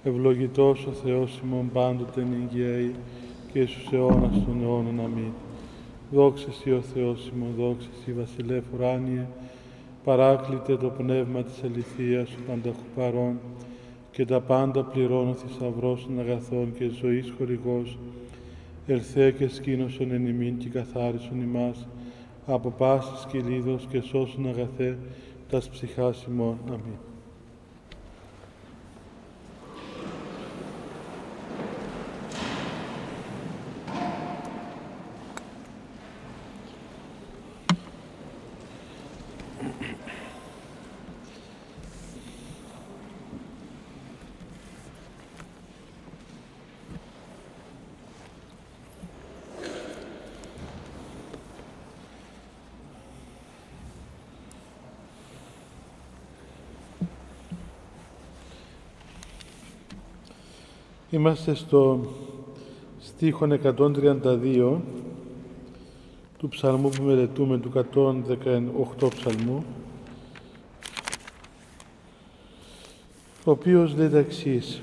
Ευλογητός ο Θεός ημών πάντοτε νικαίοι και εις τους αιώνας των αιώνων. Αμήν. Δόξα Συ ο Θεός ημών, δόξα Συ Βασιλεύ ουράνιε, παράκλητε το πνεύμα της αληθείας, ο πανταχοπαρών και τα πάντα πληρώνω θησαυρός των αγαθών και ζωής χορηγός, ελθέ και σκήνωσον εν ημίν και καθάρισον ημάς από πάσης κυλίδος και σώσον αγαθέ τας ψυχάς ημών. Αμήν. Είμαστε στο στίχον 132 του ψαλμού που μελετούμε, του 118 ψαλμού, ο οποίος λέει τα εξής: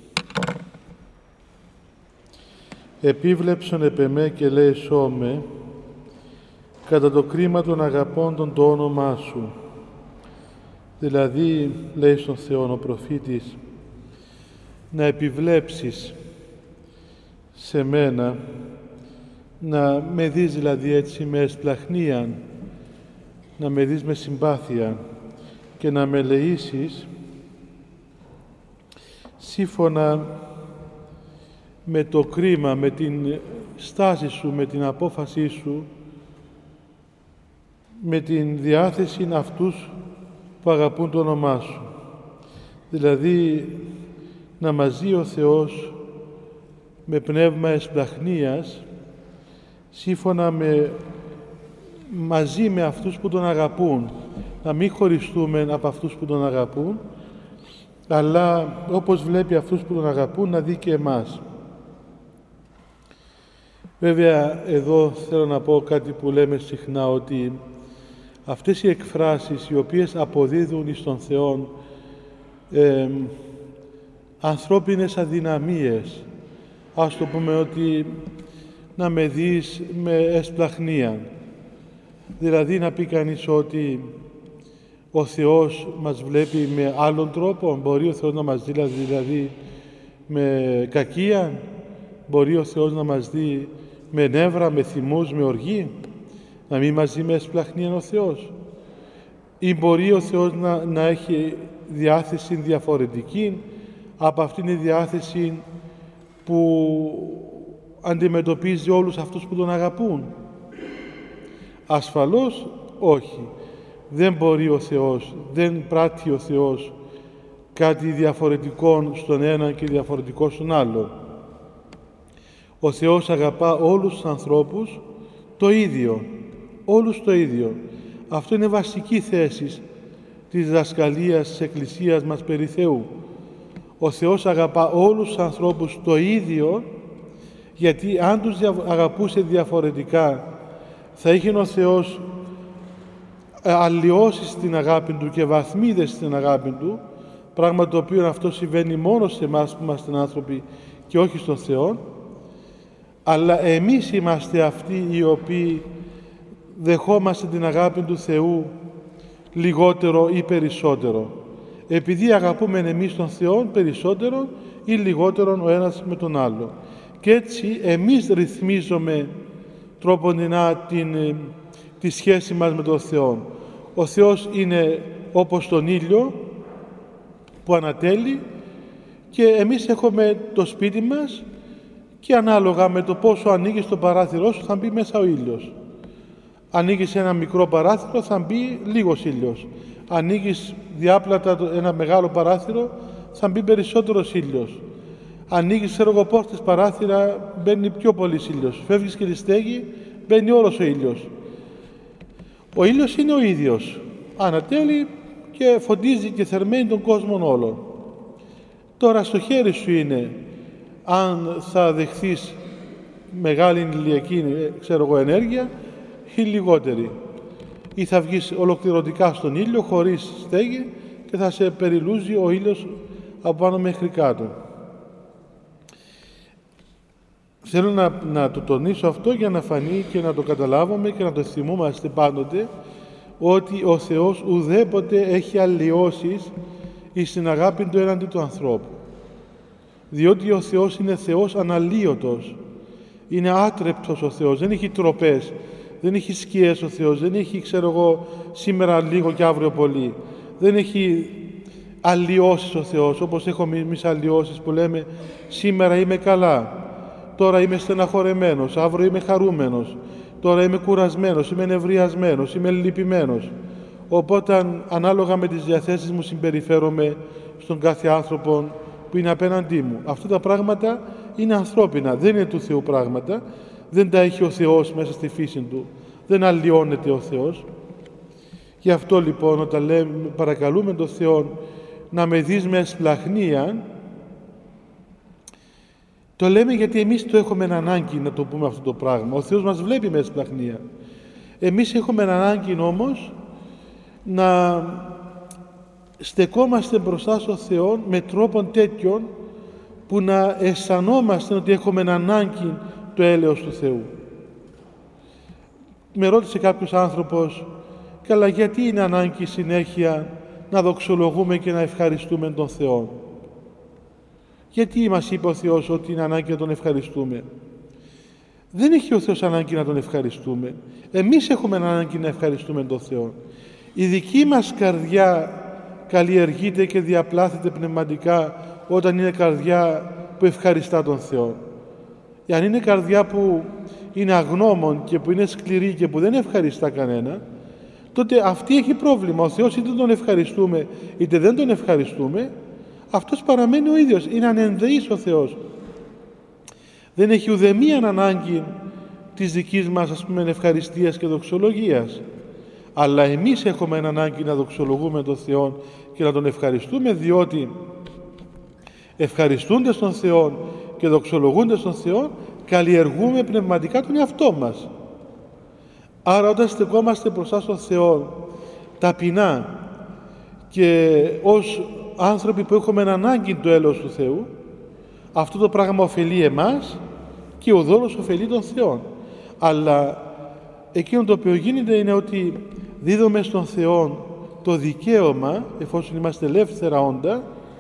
«Επίβλεψον επ' εμέ και λέει σώμε, κατά το κρίμα των αγαπώντων το όνομά σου». Δηλαδή, λέει στον Θεό ο προφήτης, να επιβλέψεις σε μένα, να με δεις δηλαδή έτσι με εσπλαχνία, να με δεις με συμπάθεια και να με ελεήσεις σύμφωνα με το κρίμα, με την στάση σου, με την απόφασή σου, με την διάθεση αυτούς που αγαπούν το όνομά σου. Δηλαδή, να μας ζει ο Θεός με πνεύμα εσπλαχνίας, σύμφωνα μαζί με αυτούς που Τον αγαπούν. Να μην χωριστούμε από αυτούς που Τον αγαπούν, αλλά όπως βλέπει αυτούς που Τον αγαπούν, να δει και εμάς. Βέβαια, εδώ θέλω να πω κάτι που λέμε συχνά, ότι αυτές οι εκφράσεις οι οποίες αποδίδουν εις τον Θεό ανθρώπινες αδυναμίες, ας το πούμε, ότι να με δεις με εσπλαχνία, δηλαδή να πει κανείς ότι ο Θεός μας βλέπει με άλλον τρόπο. Μπορεί ο Θεός να μας δει δηλαδή με κακία, μπορεί ο Θεός να μας δει με νεύρα, με θυμούς, με οργή, να μην μας δει με εσπλαχνία ο Θεός, ή μπορεί ο Θεός να έχει διάθεση διαφορετική από αυτήν τη διάθεση που αντιμετωπίζει όλους αυτούς που Τον αγαπούν? Ασφαλώς όχι. Δεν μπορεί ο Θεός, δεν πράττει ο Θεός κάτι διαφορετικό στον ένα και διαφορετικό στον άλλο. Ο Θεός αγαπά όλους τους ανθρώπους το ίδιο, όλους το ίδιο. Αυτό είναι βασική θέση της διδασκαλίας της Εκκλησίας μας περί Θεού. Ο Θεός αγαπά όλους τους ανθρώπους το ίδιο, γιατί αν τους αγαπούσε διαφορετικά, θα είχε ο Θεός αλλοιώσεις στην αγάπη Του και βαθμίδες στην αγάπη Του, πράγμα το οποίο αυτό συμβαίνει μόνο σε εμάς που είμαστε άνθρωποι και όχι στον Θεό. Αλλά εμείς είμαστε αυτοί οι οποίοι δεχόμαστε την αγάπη του Θεού λιγότερο ή περισσότερο, επειδή αγαπούμε εμείς τον Θεό περισσότερο ή λιγότερο ο ένας με τον άλλο. Και έτσι εμείς ρυθμίζουμε τρόποντινά τη σχέση μας με τον Θεό. Ο Θεός είναι όπως τον ήλιο που ανατέλει και εμείς έχουμε το σπίτι μας και ανάλογα με το πόσο ανοίγεις το παράθυρό σου θα μπει μέσα ο ήλιος. Ανοίγεις ένα μικρό παράθυρο, θα μπει λίγος ήλιος. Ανοίγεις διάπλατα ένα μεγάλο παράθυρο, θα μπει περισσότερος ήλιος. Ανοίγεις πόρτες παράθυρα, μπαίνει πιο πολύς ήλιος. Φεύγεις και τη στέγη, μπαίνει όλος ο ήλιος. Ο ήλιος είναι ο ίδιος. Ανατέλει και φωτίζει και θερμαίνει τον κόσμο όλο. Τώρα στο χέρι σου είναι αν θα δεχθείς μεγάλη ηλιακή ενέργεια ή λιγότερη, ή θα βγεις ολοκληρωτικά στον ήλιο χωρίς στέγη και θα σε περιλούζει ο ήλιος από πάνω μέχρι κάτω. Θέλω να το τονίσω αυτό για να φανεί και να το καταλάβουμε και να το θυμούμαστε πάντοτε, ότι ο Θεός ουδέποτε έχει αλλοιώσεις εις την αγάπη του έναντι του ανθρώπου. Διότι ο Θεός είναι Θεός αναλύωτος, είναι άτρεπτος ο Θεός, δεν έχει τροπές, δεν έχει σκιές ο Θεός, δεν έχει, ξέρω εγώ, σήμερα λίγο και αύριο πολύ. Δεν έχει αλλοιώσεις ο Θεός, όπως έχουμε εμείς αλλοιώσεις που λέμε σήμερα είμαι καλά, τώρα είμαι στεναχωρεμένος, αύριο είμαι χαρούμενος, τώρα είμαι κουρασμένος, είμαι νευριασμένος, είμαι λυπημένος. Οπότε ανάλογα με τις διαθέσεις μου συμπεριφέρομαι στον κάθε άνθρωπο που είναι απέναντί μου. Αυτά τα πράγματα είναι ανθρώπινα, δεν είναι του Θεού πράγματα, δεν τα έχει ο Θεός μέσα στη φύση του, δεν αλλοιώνεται ο Θεός. Γι' αυτό λοιπόν όταν παρακαλούμε τον Θεό να με δεις με εσπλαχνία, το λέμε γιατί εμείς το έχουμε ανάγκη να το πούμε αυτό το πράγμα. Ο Θεός μας βλέπει με εσπλαχνία. Εμείς έχουμε ανάγκη όμως να στεκόμαστε μπροστά στον Θεό με τρόπον τέτοιον που να αισθανόμαστε ότι έχουμε ανάγκη το έλεος του Θεού. Με ρώτησε κάποιος άνθρωπος, καλά, γιατί είναι ανάγκη συνέχεια να δοξολογούμε και να ευχαριστούμε τον Θεό? Γιατί μας είπε ο Θεός ότι είναι ανάγκη να τον ευχαριστούμε? Δεν έχει ο Θεός ανάγκη να τον ευχαριστούμε. Εμείς έχουμε ανάγκη να ευχαριστούμε τον Θεό. Η δική μας καρδιά καλλιεργείται και διαπλάθεται πνευματικά όταν είναι καρδιά που ευχαριστά τον Θεό. Αν είναι καρδιά που είναι αγνώμων και που είναι σκληρή και που δεν ευχαριστά κανένα, τότε αυτή έχει πρόβλημα. Ο Θεός είτε τον ευχαριστούμε είτε δεν τον ευχαριστούμε, αυτός παραμένει ο ίδιος. Είναι ανενδεής ο Θεός. Δεν έχει ουδεμίαν ανάγκη της δικής μας, ας πούμε, ευχαριστίας και δοξολογίας. Αλλά εμείς έχουμε ανάγκη να δοξολογούμε τον Θεό και να τον ευχαριστούμε, διότι ευχαριστούνται τον Θεό και δοξολογούνται τον Θεό, καλλιεργούμε πνευματικά τον εαυτό μας. Άρα όταν στεκόμαστε μπροστά στον Θεό ταπεινά και ως άνθρωποι που έχουμε ανάγκη το έλεος του Θεού, αυτό το πράγμα ωφελεί εμάς και ο δώρος ωφελεί τον Θεό. Αλλά εκείνο το οποίο γίνεται είναι ότι δίδουμε στον Θεό το δικαίωμα, εφόσον είμαστε ελεύθερα όντα,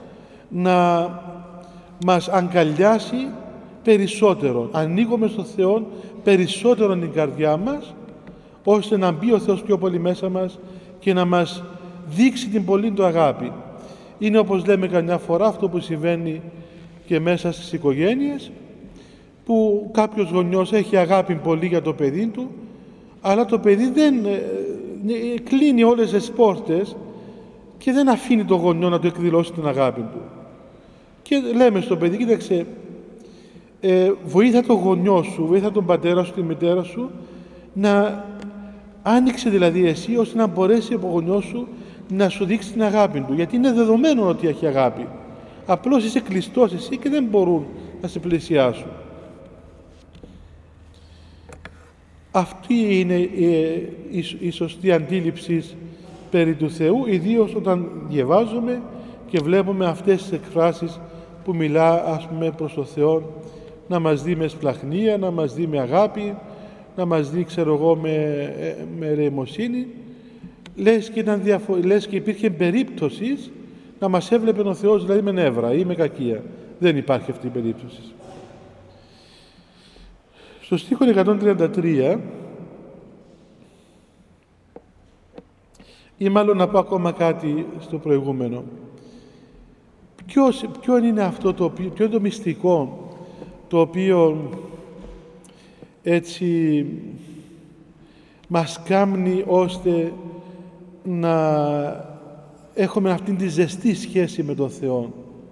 να μας αγκαλιάσει περισσότερο. Ανοίγουμε στον Θεό περισσότερο την καρδιά μας, ώστε να μπει ο Θεός πιο πολύ μέσα μας και να μας δείξει την πολύ του αγάπη. Είναι, όπως λέμε καμιά φορά, αυτό που συμβαίνει και μέσα στις οικογένειες, που κάποιος γονιός έχει αγάπη πολύ για το παιδί του, αλλά το παιδί δεν κλείνει όλες τις πόρτες και δεν αφήνει το γονιό να του εκδηλώσει την αγάπη του. Και λέμε στο παιδί, κοίταξε, βοήθα τον γονιό σου, βοήθα τον πατέρα σου, τη μητέρα σου, να άνοιξε δηλαδή εσύ, ώστε να μπορέσει ο γονιός σου να σου δείξει την αγάπη του, γιατί είναι δεδομένο ότι έχει αγάπη. Απλώς είσαι κλειστός εσύ και δεν μπορούν να σε πλησιάσουν. Αυτή είναι η σωστή αντίληψη περί του Θεού, ιδίως όταν διαβάζουμε και βλέπουμε αυτές τις εκφράσεις που μιλά, ας πούμε, προς τον Θεό, να μας δει με σπλαχνία, να μας δει με αγάπη, να μας δει, ξέρω εγώ, με ρεμοσύνη. Λες και υπήρχε περίπτωση να μας έβλεπε ο Θεός δηλαδή με νεύρα ή με κακία. Δεν υπάρχει αυτή η περίπτωση. Στο στίχο 133, ή μάλλον να πω ακόμα κάτι στο προηγούμενο. Ποιο είναι αυτό το οποίο, ποιο είναι το μυστικό το οποίο έτσι μας κάμνει ώστε να έχουμε αυτήν τη ζεστή σχέση με τον Θεό.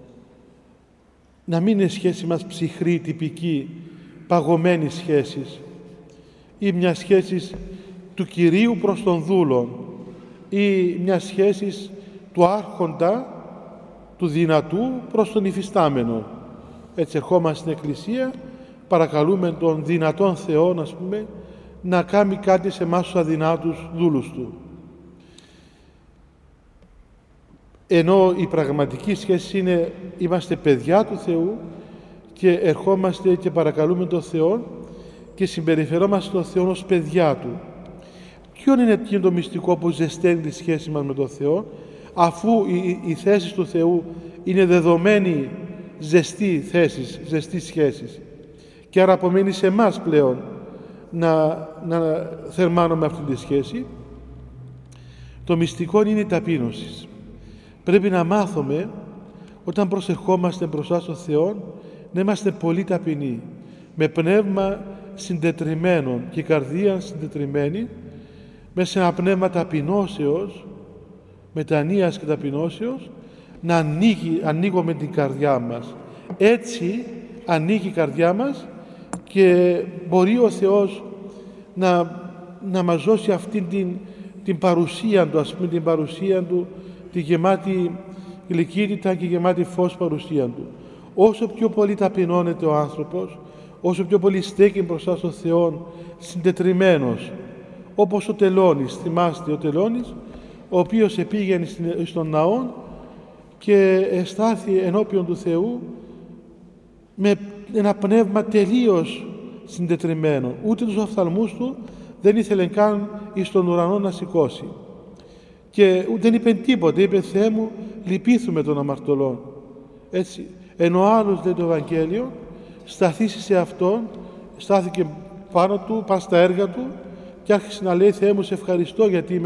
Να μην είναι σχέση μας ψυχρή, τυπική, παγωμένη σχέση, ή μια σχέση του Κυρίου προς τον δούλον, ή μια σχέση του άρχοντα, του δυνατού προς τον υφιστάμενο. Έτσι ερχόμαστε στην Εκκλησία, παρακαλούμε τον δυνατόν Θεό, ας πούμε, να κάνει κάτι σε εμάς τους αδυνάτους δούλους Του. Ενώ η πραγματική σχέση είναι, είμαστε παιδιά του Θεού και ερχόμαστε και παρακαλούμε τον Θεό και συμπεριφερόμαστε τον Θεό ως παιδιά Του. Ποιο είναι εκείνο το μυστικό που ζεσταίνει τη σχέση μας με τον Θεό, αφού οι θέσεις του Θεού είναι δεδομένη ζεστή θέσεις, ζεστή σχέσεις, και άρα απομένει σε εμάς πλέον να θερμάνουμε αυτή τη σχέση. Το μυστικό είναι η ταπείνωση. Πρέπει να μάθουμε όταν προσευχόμαστε μπροστά στον Θεό να είμαστε πολύ ταπεινοί, με πνεύμα συντετριμμένο και καρδία συντετριμένη, μέσα σε ένα πνεύμα ταπεινώσεως, μετανοίας και ταπεινώσεως, να ανοίγουμε την καρδιά μας. Έτσι ανοίγει η καρδιά μας και μπορεί ο Θεός να μας δώσει αυτή την παρουσία Του, ας πούμε, την παρουσία Του, τη γεμάτη γλυκύτητα και γεμάτη φως παρουσία Του. Όσο πιο πολύ ταπεινώνεται ο άνθρωπος, όσο πιο πολύ στέκει μπροστά στον Θεό συντετριμμένος, όπως ο Τελώνης. Θυμάστε ο Τελώνης, ο οποίος επήγαινε στον ναό και εστάθη ενώπιον του Θεού με ένα πνεύμα τελείως συντετριμμένο. Ούτε τους οφθαλμούς του δεν ήθελε καν εις τον ουρανό να σηκώσει. Και δεν είπε τίποτε, είπε «Θεέ μου, λυπήθουμε των αμαρτωλών». Έτσι, ενώ άλλος, λέει το Ευαγγέλιο, σταθήσει σε Αυτόν, στάθηκε πάνω Του, πάνω στα έργα Του και άρχισε να λέει «Θεέ μου, σε ευχαριστώ γιατί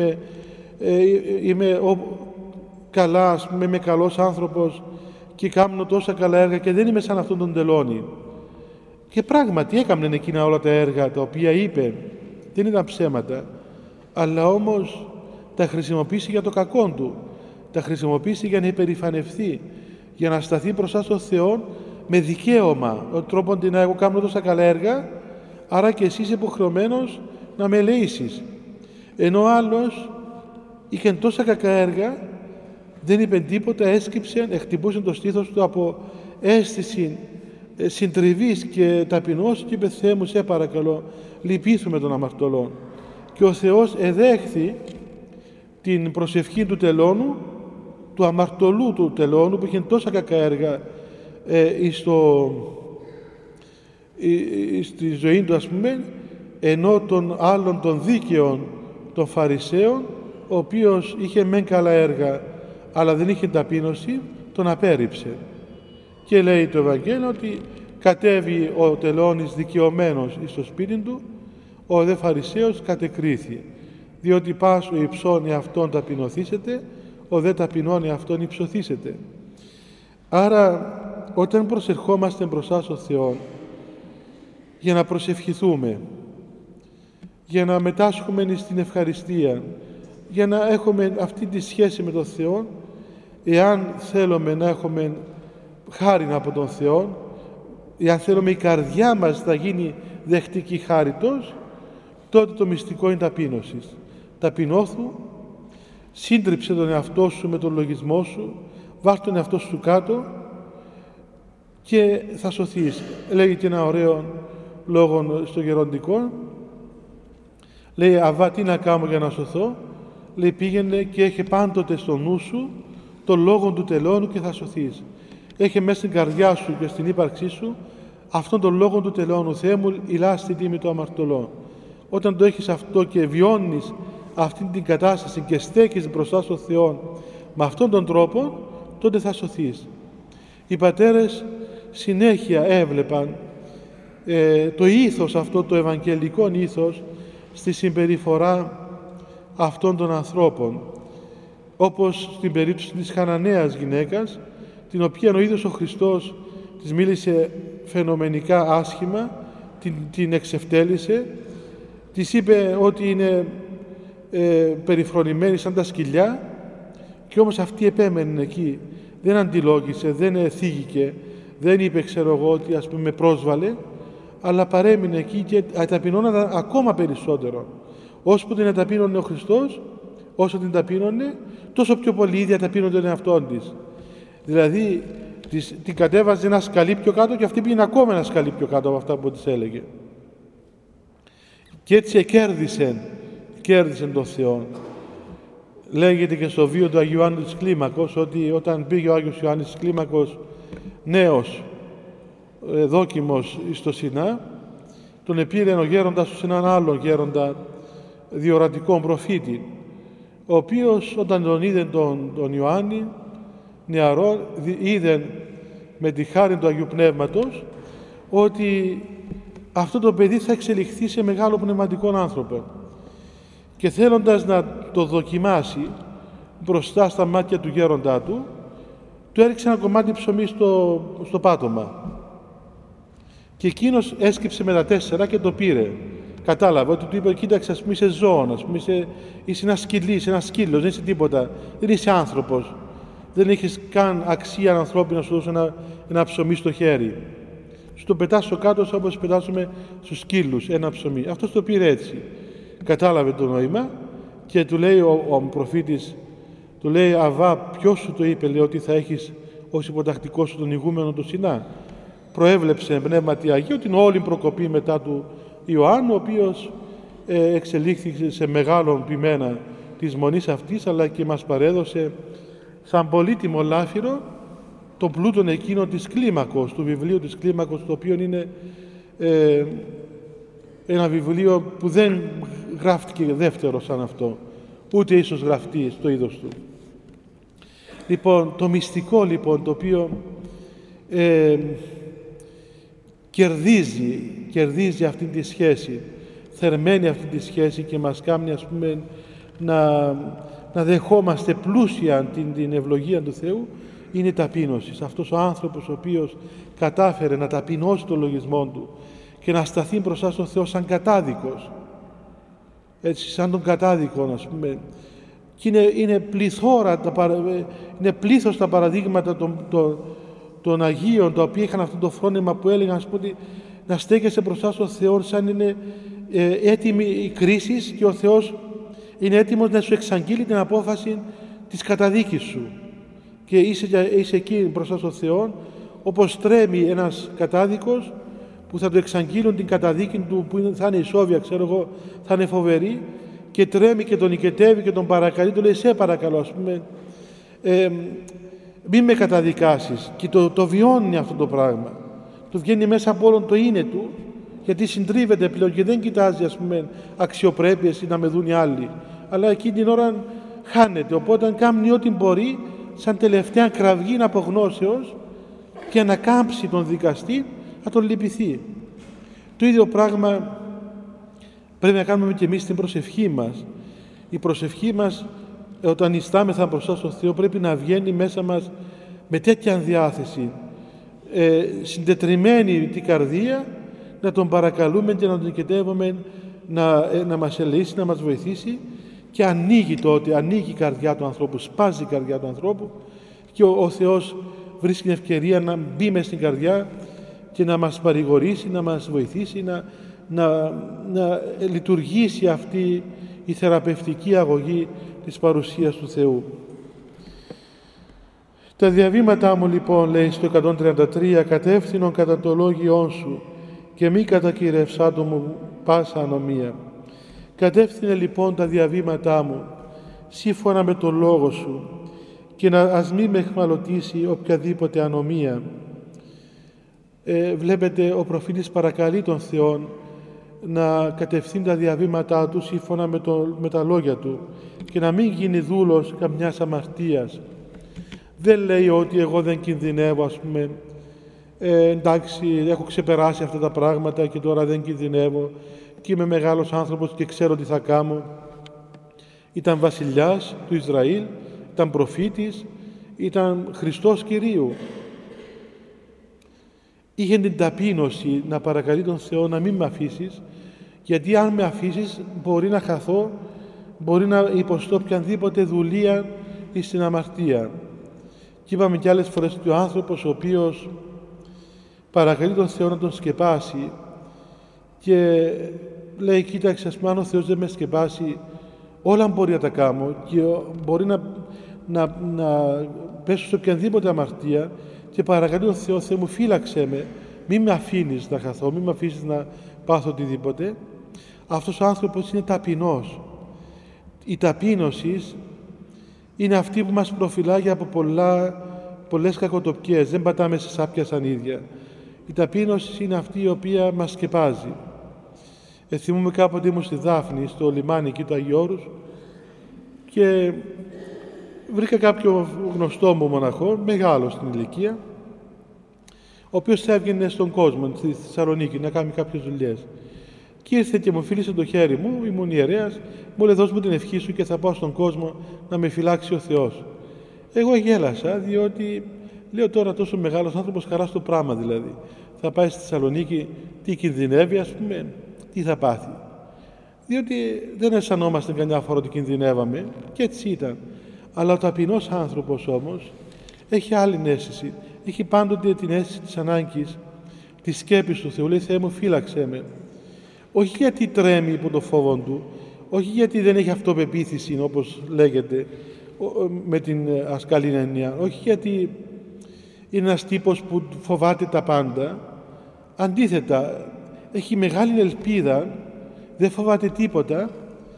είμαι καλά, ας πούμε, είμαι καλός άνθρωπος και κάνω τόσα καλά έργα και δεν είμαι σαν αυτόν τον Τελώνη». Και πράγματι έκαμνε εκείνα όλα τα έργα τα οποία είπε, δεν ήταν ψέματα, αλλά όμως τα χρησιμοποίησε για το κακό του, τα χρησιμοποίησε για να υπερηφανευθεί, για να σταθεί μπροστά στον Θεό με δικαίωμα, ο τρόπο ότι να εγώ κάνω τόσα καλά έργα, άρα και εσύ είσαι υποχρεωμένος να με ελεήσεις. Ενώ ο άλλος είχε τόσα κακά έργα, δεν είπε τίποτα, έσκυψε, χτυπούσε το στήθος του από αίσθηση συντριβής και ταπεινός και είπε «Θεέ μου, σε παρακαλώ, λυπήθουμε των αμαρτωλών». Και ο Θεός εδέχθη την προσευχή του Τελώνου, του αμαρτωλού του Τελώνου, που είχε τόσα κακά έργα στη ζωή του, ας πούμε, ενώ των άλλων των δίκαιων των Φαρισαίων, ο οποίος είχε μεν καλά έργα αλλά δεν είχε ταπείνωση, τον απέρριψε. Και λέει το Ευαγγέλιο ότι κατέβη ο Τελώνης δικαιωμένος στο σπίτι του, ο δε Φαρισαίος κατεκρίθη, διότι πας ο υψών εαυτόν ταπεινωθήσετε, ο δε ταπεινών εαυτόν υψωθήσετε. Άρα όταν προσερχόμαστε μπροστά στον Θεό για να προσευχηθούμε, για να μετάσχουμε στην ευχαριστία, για να έχουμε αυτή τη σχέση με τον Θεό, εάν θέλουμε να έχουμε χάρη από τον Θεό, εάν θέλουμε η καρδιά μας να γίνει δεχτική χάριτος, τότε το μυστικό είναι ταπείνωση. Ταπεινώθου, σύντριψε τον εαυτό σου με τον λογισμό σου, βάρ' τον εαυτό σου κάτω και θα σωθείς. Λέγει και ένα ωραίο λόγο στο γεροντικό, λέει «Αβά, τι να κάνω για να σωθώ?» Λέει «Πήγαινε και έχει πάντοτε στο νου σου τον λόγο του Τελώνου και θα σωθείς». Έχει μέσα στην καρδιά σου και στην ύπαρξή σου αυτόν τον λόγο του Τελώνου. «Θεέ μου, ηλάς τη τίμη του αμαρτωλό». Όταν το έχεις αυτό και βιώνεις αυτή την κατάσταση και στέκεις μπροστά στον Θεό με αυτόν τον τρόπο, τότε θα σωθείς. Οι πατέρες συνέχεια έβλεπαν το ήθος αυτό, το ευαγγελικό ήθος στη συμπεριφορά αυτών των ανθρώπων, όπως στην περίπτωση της Χαναναίας γυναίκας, την οποία ο ίδιος ο Χριστός της μίλησε φαινομενικά άσχημα, την εξευτέλισε, της είπε ότι είναι περιφρονημένη σαν τα σκυλιά, και όμως αυτή επέμενε εκεί, δεν αντιλόγησε, δεν θίγηκε, δεν είπε ξέρω εγώ ότι ας πούμε πρόσβαλε, αλλά παρέμεινε εκεί και ταπεινώνονταν ακόμα περισσότερο. Όσο που την ταπείνωνε ο Χριστός, όσο την ταπείνωνε, τόσο πιο πολύ ίδια ταπείνωνε τον εαυτόν της. Δηλαδή την κατέβαζε ένα σκαλί πιο κάτω και αυτή πήγαινε ακόμα ένα σκαλί πιο κάτω από αυτά που της έλεγε. Και έτσι κέρδισε τον Θεό. Λέγεται και στο βίο του Αγίου Ιωάννου της Κλίμακος ότι όταν πήγε ο Άγιος Ιωάννης της Κλίμακος νέος δόκιμος στο Σινά, τον επήρε ο γέροντας σε έναν άλλον γέροντα διορατικό προφήτη, ο οποίος όταν τον είδε τον Ιωάννη νεαρό, είδε με τη χάρη του Αγίου Πνεύματος ότι αυτό το παιδί θα εξελιχθεί σε μεγάλο πνευματικό άνθρωπο, και θέλοντας να το δοκιμάσει μπροστά στα μάτια του γέροντά του, του έριξε ένα κομμάτι ψωμί στο πάτωμα, και εκείνος έσκυψε με τα 4 και το πήρε. Κατάλαβε ότι του είπε: κοίταξε, ας πούμε, είσαι ζώο, ας πούμε, είσαι ένα σκυλί, είσαι ένα σκύλος, δεν είσαι τίποτα, δεν είσαι άνθρωπος, δεν έχεις καν αξία ανθρώπινη να σου δώσω ένα ψωμί στο χέρι. Σου το πετάσω κάτω όπως πετάσουμε στους σκύλους ένα ψωμί. Αυτός το πήρε έτσι. Κατάλαβε το νόημα και του λέει ο προφήτης, του λέει: Αβά, ποιος σου το είπε, λέει, ότι θα έχεις ως υποτακτικό σου τον ηγούμενο του Σινά? Προέβλεψε πνεύματι Αγίου την όλη προκοπή μετά του Ιωάννου, ο οποίος εξελίχθηκε σε μεγάλον ποιμένα της μονής αυτής, αλλά και μας παρέδωσε σαν πολύτιμο λάφυρο το πλούτον εκείνο της κλίμακος, του βιβλίου της κλίμακος, το οποίο είναι ένα βιβλίο που δεν γράφτηκε δεύτερο σαν αυτό, ούτε ίσως γραφτεί στο είδος του. Λοιπόν, το μυστικό, λοιπόν, το οποίο κερδίζει αυτή τη σχέση, θερμαίνει αυτή τη σχέση και μας κάνει, ας πούμε, να δεχόμαστε πλούσια την ευλογία του Θεού, είναι η ταπείνωση. Αυτός ο άνθρωπος ο οποίος κατάφερε να ταπεινώσει το λογισμό του και να σταθεί μπροστά στον Θεό σαν κατάδικος, έτσι, σαν τον κατάδικο, ας πούμε, και είναι πλήθος τα παραδείγματα των Αγίων, τα οποία είχαν αυτό το φρόνημα που έλεγαν, ας πούμε, να στέκεσαι μπροστά στον Θεό σαν είναι έτοιμη η κρίση και ο Θεός είναι έτοιμος να σου εξαγγείλει την απόφαση της καταδίκης σου, και είσαι εκεί μπροστά στον Θεό όπως τρέμει ένας κατάδικος που θα του εξαγγείλουν την καταδίκη του, που θα είναι ισόβια, ξέρω εγώ, θα είναι φοβερή, και τρέμει και τον νικετεύει και τον παρακαλεί, του λέει: σε παρακαλώ, ας πούμε, μην με καταδικάσεις. Και το βιώνει αυτό το πράγμα, του βγαίνει μέσα από όλον το είναι του, γιατί συντρίβεται πλέον και δεν κοιτάζει, ας πούμε, αξιοπρέπειες ή να με δουν οι άλλοι, αλλά εκείνη την ώρα χάνεται, οπότε κάνει ό,τι μπορεί σαν τελευταία κραυγή απογνώσεως και να κάμψει τον δικαστή, να τον λυπηθεί. Το ίδιο πράγμα πρέπει να κάνουμε και εμείς στην προσευχή μας. Η προσευχή μας, όταν ιστάμεθα μπροστά στον Θεό, πρέπει να βγαίνει μέσα μας με τέτοια διάθεση, συντετριμμένη την καρδία, να τον παρακαλούμε και να τον νικητεύουμε να μας ελεήσει, να μας βοηθήσει, και ανοίγει τότε, ανοίγει η καρδιά του ανθρώπου, σπάζει η καρδιά του ανθρώπου, και ο Θεός βρίσκει την ευκαιρία να μπει μες στην καρδιά και να μας παρηγορήσει, να μας βοηθήσει, να λειτουργήσει αυτή η θεραπευτική αγωγή της παρουσίας του Θεού. Τα διαβήματά μου, λοιπόν, λέει στο 133, κατεύθυνον κατά το λόγιόν σου και μη κατακυρευσάτο μου πάσα ανομία. Κατεύθυνε, λοιπόν, τα διαβήματά μου σύμφωνα με το λόγο σου, και ας μη με εχμαλωτήσει οποιαδήποτε ανομία. Βλέπετε, ο προφήτης παρακαλεί τον Θεό να κατευθύνει τα διαβήματά του σύμφωνα με τα λόγια του και να μην γίνει δούλος καμιάς αμαρτίας. Δεν λέει ότι εγώ δεν κινδυνεύω, ας πούμε, εντάξει, έχω ξεπεράσει αυτά τα πράγματα και τώρα δεν κινδυνεύω και είμαι μεγάλος άνθρωπος και ξέρω τι θα κάνω. Ήταν βασιλιάς του Ισραήλ, ήταν προφήτης, ήταν Χριστός Κυρίου. Είχε την ταπείνωση να παρακαλεί τον Θεό να μην με αφήσεις, γιατί αν με αφήσεις μπορεί να χαθώ, μπορεί να υποστώ οποιαδήποτε δουλεία ή στην αμαρτία. Και είπαμε και άλλες φορές ότι ο άνθρωπος ο οποίος παρακαλεί τον Θεό να τον σκεπάσει και λέει, κοίταξε, ας πούμε, αν ο Θεός δεν με σκεπάσει, όλα μπορεί να τα κάνω και μπορεί να πέσω σε οποιαδήποτε αμαρτία, και παρακαλεί τον Θεό, Θεέ μου, φύλαξέ με, μην με αφήνεις να χαθώ, μην με αφήσεις να πάθω οτιδήποτε. Αυτός ο άνθρωπος είναι ταπεινός. Η ταπείνωση είναι αυτή που μας προφυλάγει από πολλές κακοτοπιές. Δεν πατάμε σε σάπια σανίδια. Η ταπείνωση είναι αυτή η οποία μας σκεπάζει. Θυμούμαι κάποτε ήμουν στη Δάφνη, στο λιμάνι εκεί του Αγίου Όρους, και βρήκα κάποιο γνωστό μου μοναχό, μεγάλο στην ηλικία, ο οποίος έβγαινε στον κόσμο, στη Θεσσαλονίκη, να κάνει κάποιες δουλειές. Και ήρθε και μου φίλησε το χέρι μου, ήμουν ιερέας, μου λέει: δώσ' μου την ευχή σου και θα πάω στον κόσμο να με φυλάξει ο Θεός. Εγώ γέλασα, διότι λέω τώρα τόσο μεγάλος άνθρωπος, χαρά στο πράγμα δηλαδή. Θα πάει στη Θεσσαλονίκη, τι κινδυνεύει, ας πούμε, τι θα πάθει. Διότι δεν αισθανόμαστε καμιά φορά ότι κινδυνεύαμε, και έτσι ήταν. Αλλά ο ταπεινός άνθρωπος όμως έχει άλλη αίσθηση. Έχει πάντοτε την αίσθηση της ανάγκης, της σκέπης του Θεού. Λέει: Θεέ μου, φύλαξέ με. Όχι γιατί τρέμει υπό το φόβο του, όχι γιατί δεν έχει αυτοπεποίθηση, όπως λέγεται, με την ασκαλή έννοια, όχι γιατί είναι ένας τύπος που φοβάται τα πάντα. Αντίθετα, έχει μεγάλη ελπίδα, δεν φοβάται τίποτα,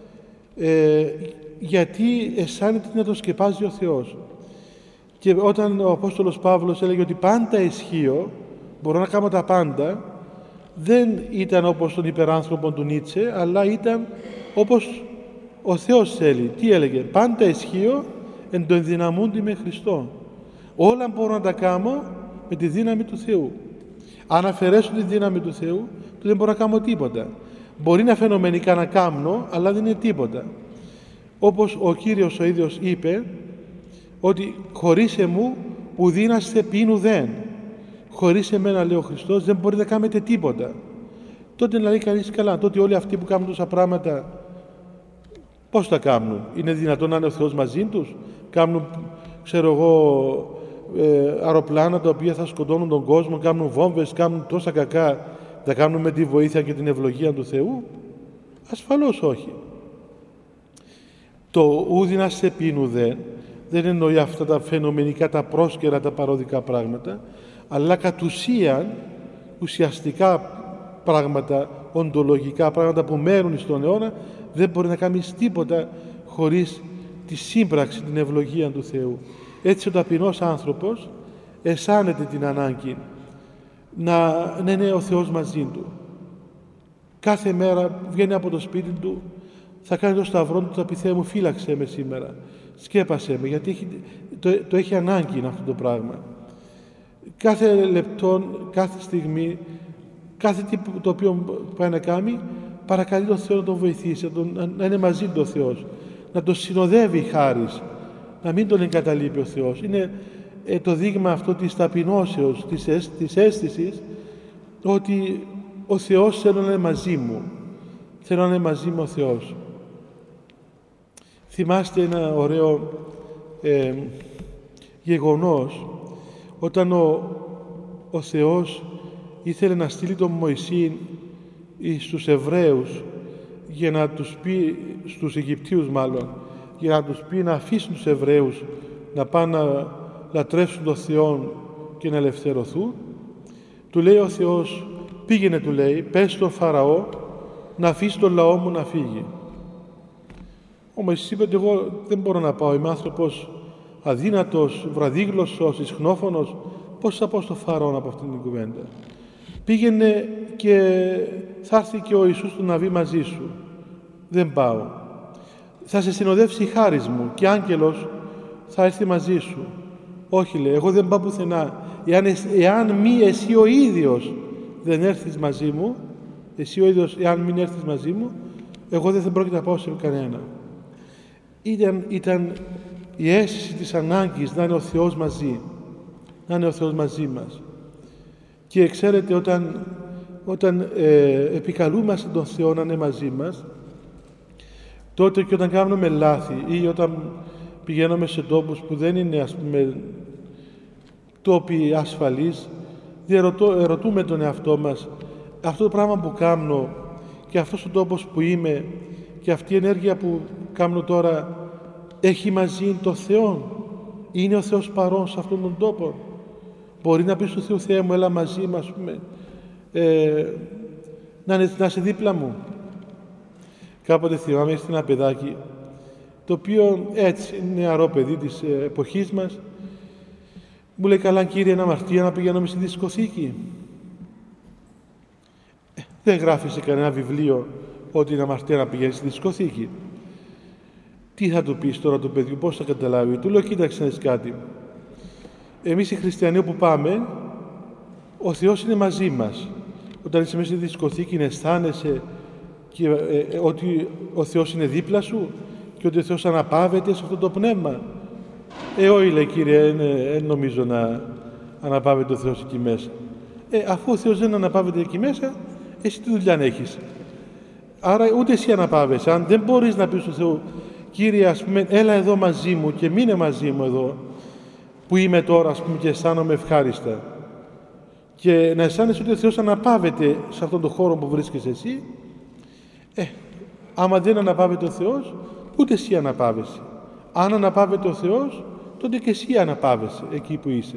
γιατί αισθάνεται να το σκεπάζει ο Θεός. Και όταν ο Απόστολος Παύλος έλεγε ότι πάντα ισχύω, μπορώ να κάνω τα πάντα, δεν ήταν όπως τον υπεράνθρωπο του Νίτσε, αλλά ήταν όπως ο Θεός θέλει. Τι έλεγε? Πάντα ισχύω εν το ενδυναμούντι με Χριστό. Όλα μπορώ να τα κάνω με τη δύναμη του Θεού. Αν αφαιρέσω τη δύναμη του Θεού, τότε δεν μπορώ να κάνω τίποτα. Μπορεί να φαινομενικά να κάνω, αλλά δεν είναι τίποτα. Όπως ο Κύριος ο ίδιος είπε, ότι χωρίς εμού ουδήναστε πίνου δεν. Χωρίς εμένα, λέει ο Χριστός, δεν μπορεί να κάνετε τίποτα. Τότε να λέει κανείς, καλά, τότε όλοι αυτοί που κάνουν τόσα πράγματα, πώς τα κάνουν? Είναι δυνατόν να είναι ο Θεός μαζί τους? Κάνουν, ξέρω εγώ, αεροπλάνα τα οποία θα σκοτώνουν τον κόσμο, κάνουν βόμβες, κάνουν τόσα κακά, τα κάνουν με τη βοήθεια και την ευλογία του Θεού? Ασφαλώς όχι. Το ούδινα σε πίνου δεν εννοεί αυτά τα φαινομενικά, τα πρόσκαιρα, τα παροδικά πράγματα, αλλά κατ' ουσίαν, ουσιαστικά πράγματα, οντολογικά πράγματα που μένουν στον αιώνα, δεν μπορεί να κάνεις τίποτα χωρίς τη σύμπραξη, την ευλογία του Θεού. Έτσι ο ταπεινός άνθρωπος αισθάνεται την ανάγκη να είναι ο Θεός μαζί του. Κάθε μέρα βγαίνει από το σπίτι του, θα κάνει το σταυρό του, θα πει: Θεέ μου, φύλαξέ με σήμερα, σκέπασέ με, γιατί το έχει ανάγκη αυτό το πράγμα. Κάθε λεπτό, κάθε στιγμή, κάθε τι το οποίο πάει να κάνει, παρακαλεί τον Θεό να τον βοηθήσει, να είναι μαζί του ο Θεός, να τον συνοδεύει η χάρις, να μην τον εγκαταλείπει ο Θεός. Είναι το δείγμα αυτό της ταπεινώσεως, της αίσθησης ότι ο Θεός θέλω να είναι μαζί μου. Θέλω να είναι μαζί μου ο Θεός. Θυμάστε ένα ωραίο γεγονός, όταν ο Θεός ήθελε να στείλει τον Μωυσή στους Εβραίους για να τους πει, στους Αιγυπτίους μάλλον, για να τους πει να αφήσουν τους Εβραίους να πάνε να λατρεύσουν τον Θεό και να ελευθερωθούν, του λέει ο Θεός: πήγαινε, του λέει, πες στον Φαραώ να αφήσει τον λαό μου να φύγει. Ο Μωυσής είπε ότι εγώ δεν μπορώ να πάω, είμαι άνθρωπος αδύνατος, βραδίγλωσσος, ισχνόφωνος, πώς θα πάω στο Φαραώ από αυτήν την κουβέντα? Πήγαινε και θα έρθει και ο Ιησούς του Ναβί μαζί σου. Δεν πάω. Θα σε συνοδεύσει η χάρις μου και άγγελος θα έρθει μαζί σου. Όχι, λέει, εγώ δεν πάω πουθενά. Εάν μη εσύ ο ίδιος δεν έρθεις μαζί μου, εσύ ο ίδιος, εάν μην έρθεις μαζί μου, εγώ δεν θα πρόκειται να πάω σε κανένα. Ήταν η αίσθηση της ανάγκης να είναι ο Θεός μαζί, να είναι ο Θεός μαζί μας. Και ξέρετε, όταν επικαλούμαστε τον Θεό να είναι μαζί μας, τότε και όταν κάνουμε λάθη ή όταν πηγαίνουμε σε τόπους που δεν είναι, ας πούμε, τόποι ασφαλείς, ερωτούμε τον εαυτό μας, αυτό το πράγμα που κάνω και αυτός ο τόπος που είμαι και αυτή η ενέργεια που κάνω τώρα έχει μαζί τον Θεό? Είναι ο Θεός παρόν σε αυτόν τον τόπο? Μπορεί να πει στο Θεό: Θεέ μου, έλα μαζί μας, ας πούμε, να είσαι δίπλα μου? Κάποτε θυμάμαι, ήρθε ένα παιδάκι το οποίο έτσι νεαρό παιδί της εποχής μας, μου λέει: καλά κύριε, είναι αμαρτία να πηγαίνουμε στη δισκοθήκη? Δεν γράφει σε κανένα βιβλίο ότι είναι αμαρτία να πηγαίνει στη δισκοθήκη. Τι θα του πεις τώρα του παιδιού, πώς θα καταλάβει? Του λέω, κοίταξε να δεις κάτι. Εμείς οι χριστιανοί όπου πάμε, ο Θεός είναι μαζί μας. Όταν είσαι μέσα στη δισκοθήκη, αισθάνεσαι ότι ο Θεός είναι δίπλα σου και ότι ο Θεός αναπαύεται σε αυτό το πνεύμα. Όχι, λέει, Κύριε, δεν νομίζω να αναπαύεται ο Θεός εκεί μέσα. Αφού ο Θεός δεν αναπαύεται εκεί μέσα, εσύ τι δουλειά έχεις? Άρα ούτε εσύ αναπαύεσαι. Αν δεν μπορείς να πεις στον Θεό, Κύριε, ας πούμε, έλα εδώ μαζί μου και μείνε μαζί μου εδώ που είμαι τώρα, ας πούμε, και αισθάνομαι ευχάριστα, και να αισθάνεσαι ότι ο Θεός αναπαύεται σε αυτόν τον χώρο που βρίσκεσαι εσύ, άμα δεν αναπαύεται ο Θεός, ούτε εσύ αναπαύεσαι. Αν αναπαύεται ο Θεός, τότε και εσύ αναπαύεσαι εκεί που είσαι.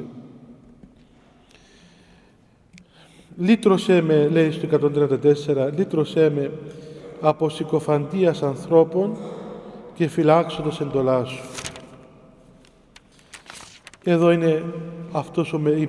Λύτρωσέ με, λέει στο 134, λύτρωσέ με από συκοφαντίας ανθρώπων και φυλάξω το εντολά σου. Εδώ είναι αυτός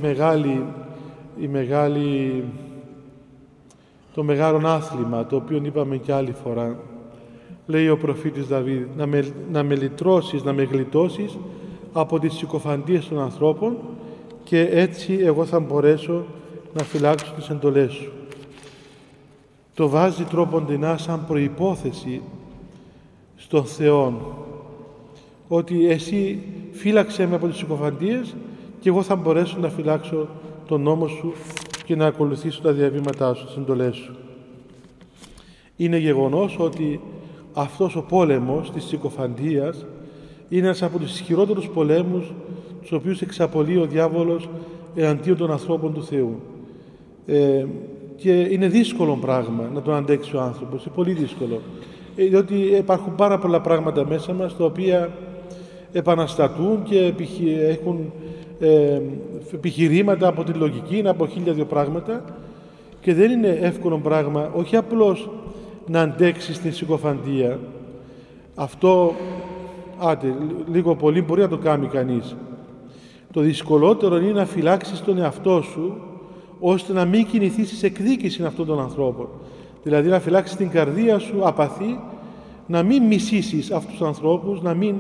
το μεγάλο άθλημα, το οποίο είπαμε και άλλη φορά. Λέει ο προφήτης Δαβίδ, να με λυτρώσεις, να με γλιτώσεις από τις συκοφαντίες των ανθρώπων, και έτσι εγώ θα μπορέσω να φυλάξω τις εντολές σου. Το βάζει τρόποντινά σαν προϋπόθεση στον Θεό, ότι εσύ φύλαξε με από τις συκοφαντίες και εγώ θα μπορέσω να φυλάξω τον νόμο σου και να ακολουθήσω τα διαβήματά σου, τις εντολές σου. Είναι γεγονός ότι αυτός ο πόλεμος της συκοφαντίας είναι ένας από τους ισχυρότερους πολέμους τους οποίους εξαπολύει ο διάβολος εναντίον των ανθρώπων του Θεού. Και είναι δύσκολο πράγμα να τον αντέξει ο άνθρωπος, είναι πολύ δύσκολο, διότι υπάρχουν πάρα πολλά πράγματα μέσα μας τα οποία επαναστατούν και έχουν επιχειρήματα από τη λογική, από 1002 πράγματα, και δεν είναι εύκολο πράγμα όχι απλώς να αντέξεις την συκοφαντία. Αυτό λίγο πολύ μπορεί να το κάνει κανείς. Το δυσκολότερο είναι να φυλάξεις τον εαυτό σου ώστε να μην κινηθείς σε εκδίκηση αυτών των ανθρώπων. Δηλαδή να φυλάξεις την καρδία σου απαθή, να μην μισήσεις αυτούς τους ανθρώπους, να μην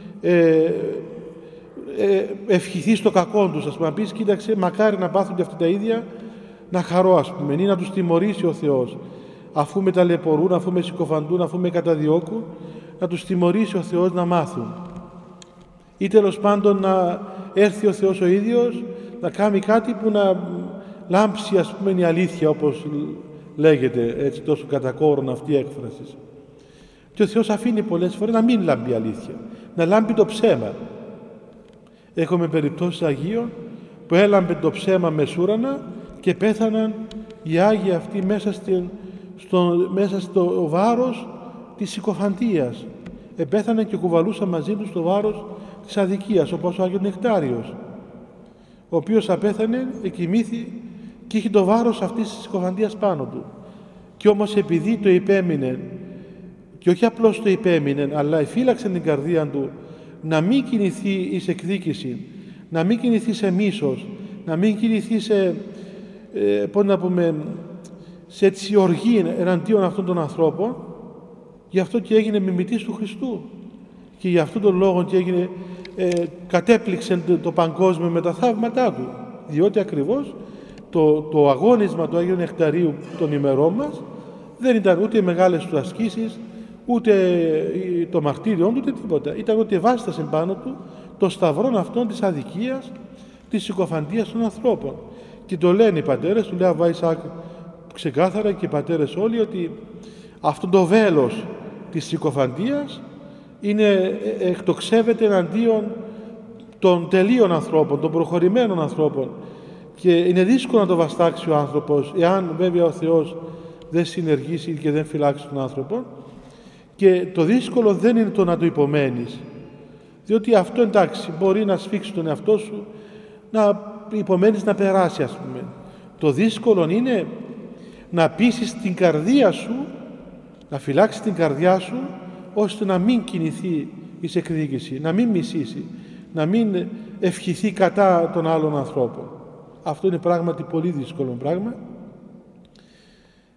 ευχηθείς το κακό τους, ας πούμε, να πεις, κοίταξε, μακάρι να πάθουν και αυτά τα ίδια, να χαρώ, ας πούμε, ή να τους τιμωρήσει ο Θεός. Αφού με ταλαιπωρούν, αφού με συκοφαντούν, αφού με καταδιώκουν, να τους τιμωρήσει ο Θεός να μάθουν. Ή τέλος πάντων να έρθει ο Θεός ο ίδιος να κάνει κάτι που να λάμψει, ας πούμε, η αλήθεια, όπως λέγεται έτσι τόσο κατακόρον αυτή η έκφραση. Και ο Θεός αφήνει πολλές φορές να μην λάμπει η αλήθεια, να λάμπει το ψέμα. Έχουμε περιπτώσεις Αγίων που έλαμπε το ψέμα μεσούρανα και πέθαναν οι Άγιοι αυτοί μέσα στο βάρος της συκοφαντίας. Πέθαναν και κουβαλούσαν μαζί τους το βάρος της αδικίας, όπως ο Άγιος Νεκτάριος, ο οποίος απέθανε, εκοιμήθη και είχε το βάρος αυτής της συκοφαντίας πάνω του. Και όμως επειδή το υπέμεινε, και όχι απλώς το υπέμεινε, αλλά εφύλαξε την καρδία του να μην κινηθεί εις εκδίκηση, να μην κινηθεί σε μίσος, να μην κινηθεί σε, σε έτσι οργή εναντίον αυτών των ανθρώπων, γι' αυτό και έγινε μιμητής του Χριστού. Και γι' αυτόν τον λόγο και έγινε, κατέπληξε το παγκόσμιο με τα θαύματά του. Διότι ακριβώς το αγώνισμα του Αγίου Νεκταρίου των ημερών μας δεν ήταν ούτε οι μεγάλες του ασκήσεις, ούτε το μαρτύριό του, ούτε τίποτα. Ήταν ότι βάστασε πάνω του το σταυρόν αυτών της αδικίας, της συκοφαντίας των ανθρώπων. Και το λένε οι πατέρες, του λέει Αββά Ισαάκ ξεκάθαρα και οι πατέρες όλοι, ότι αυτό το βέλος της συκοφαντίας εκτοξεύεται εναντίον των τελείων ανθρώπων, των προχωρημένων ανθρώπων, και είναι δύσκολο να το βαστάξει ο άνθρωπος, εάν βέβαια ο Θεός δεν συνεργήσει και δεν φυλάξει τον άνθρωπο. Και το δύσκολο δεν είναι το να το υπομένεις, διότι αυτό, εντάξει, μπορεί να σφίξει τον εαυτό σου, να υπομένεις να περάσει, ας πούμε. Το δύσκολο είναι να πείσεις την καρδία σου, να φυλάξεις την καρδιά σου, ώστε να μην κινηθεί εις εκδίκηση, να μην μισήσει, να μην ευχηθεί κατά των άλλων ανθρώπων. Αυτό είναι πράγματι πολύ δύσκολο πράγμα.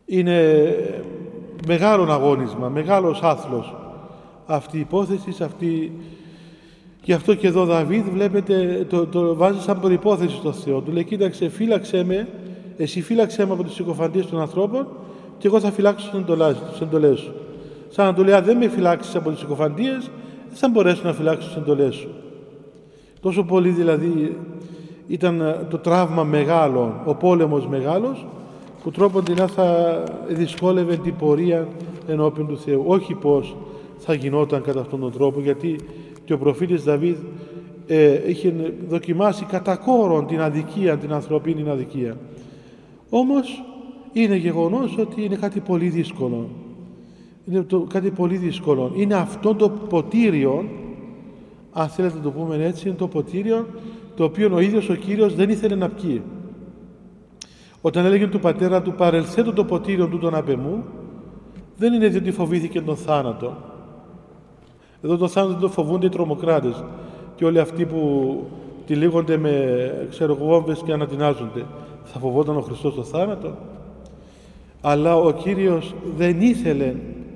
Είναι μεγάλο αγώνισμα, μεγάλος άθλος αυτή η υπόθεση, αυτή. Γι' αυτό και εδώ ο Δαβίδ, βλέπετε, το βάζει σαν προϋπόθεση στο Θεό. Του λέει, κοίταξε, φύλαξέ με, εσύ φύλαξέ με από τις συκοφαντίες των ανθρώπων και εγώ θα φυλάξω τις εντολές σου. Σαν να του λέει, αν δεν με φυλάξεις από τις συκοφαντίες, δεν θα μπορέσω να φυλάξω τις εντολές σου. Τόσο πολύ δηλαδή ήταν το τραύμα μεγάλο, ο πόλεμος μεγάλος, που τρόποντινά θα δυσκόλευε την πορεία ενώπιον του Θεού. Όχι πως θα γινόταν κατά αυτόν τον τρόπο, γιατί και ο προφήτης Δαβίδ είχε δοκιμάσει κατά κόρον την αδικία, την ανθρωπίνη αδικία. Όμως είναι γεγονός ότι είναι κάτι πολύ δύσκολο. Είναι κάτι πολύ δύσκολο. Είναι αυτό το ποτήριο, αν θέλετε να το πούμε έτσι, είναι το ποτήριο το οποίο ο ίδιος ο Κύριος δεν ήθελε να πιει. Όταν έλεγε του πατέρα του, παρελθέτω το ποτήριο του τον απεμού, δεν είναι διότι φοβήθηκε τον θάνατο. Εδώ τον θάνατο το φοβούνται οι τρομοκράτες και όλοι αυτοί που τυλίγονται με βόμβες και ανατινάζονται. Θα φοβόταν ο Χριστός τον θάνατο? Αλλά ο Κύριος δεν ήθελε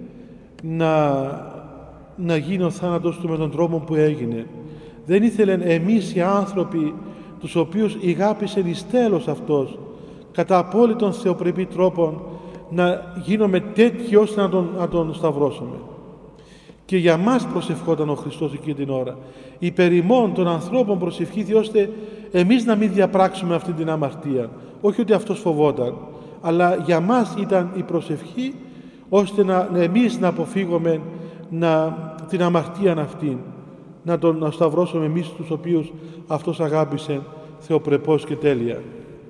να γίνει ο θάνατος του με τον τρόπο που έγινε. Δεν ήθελε εμείς οι άνθρωποι, τους οποίους ηγάπησε εις τέλος αυτός, κατά απόλυτον θεοπρεπή τρόπον, να γίνουμε τέτοιοι ώστε να τον σταυρώσουμε. Και για μας προσευχόταν ο Χριστός εκείνη την ώρα. Υπέρ ημών των ανθρώπων προσευχήθη ώστε εμείς να μην διαπράξουμε αυτή την αμαρτία. Όχι ότι αυτός φοβόταν, αλλά για μας ήταν η προσευχή ώστε εμείς να αποφύγουμε την αμαρτία αυτή, να σταυρώσουμε εμείς τους οποίους αυτός αγάπησε θεοπρεπώς και τέλεια.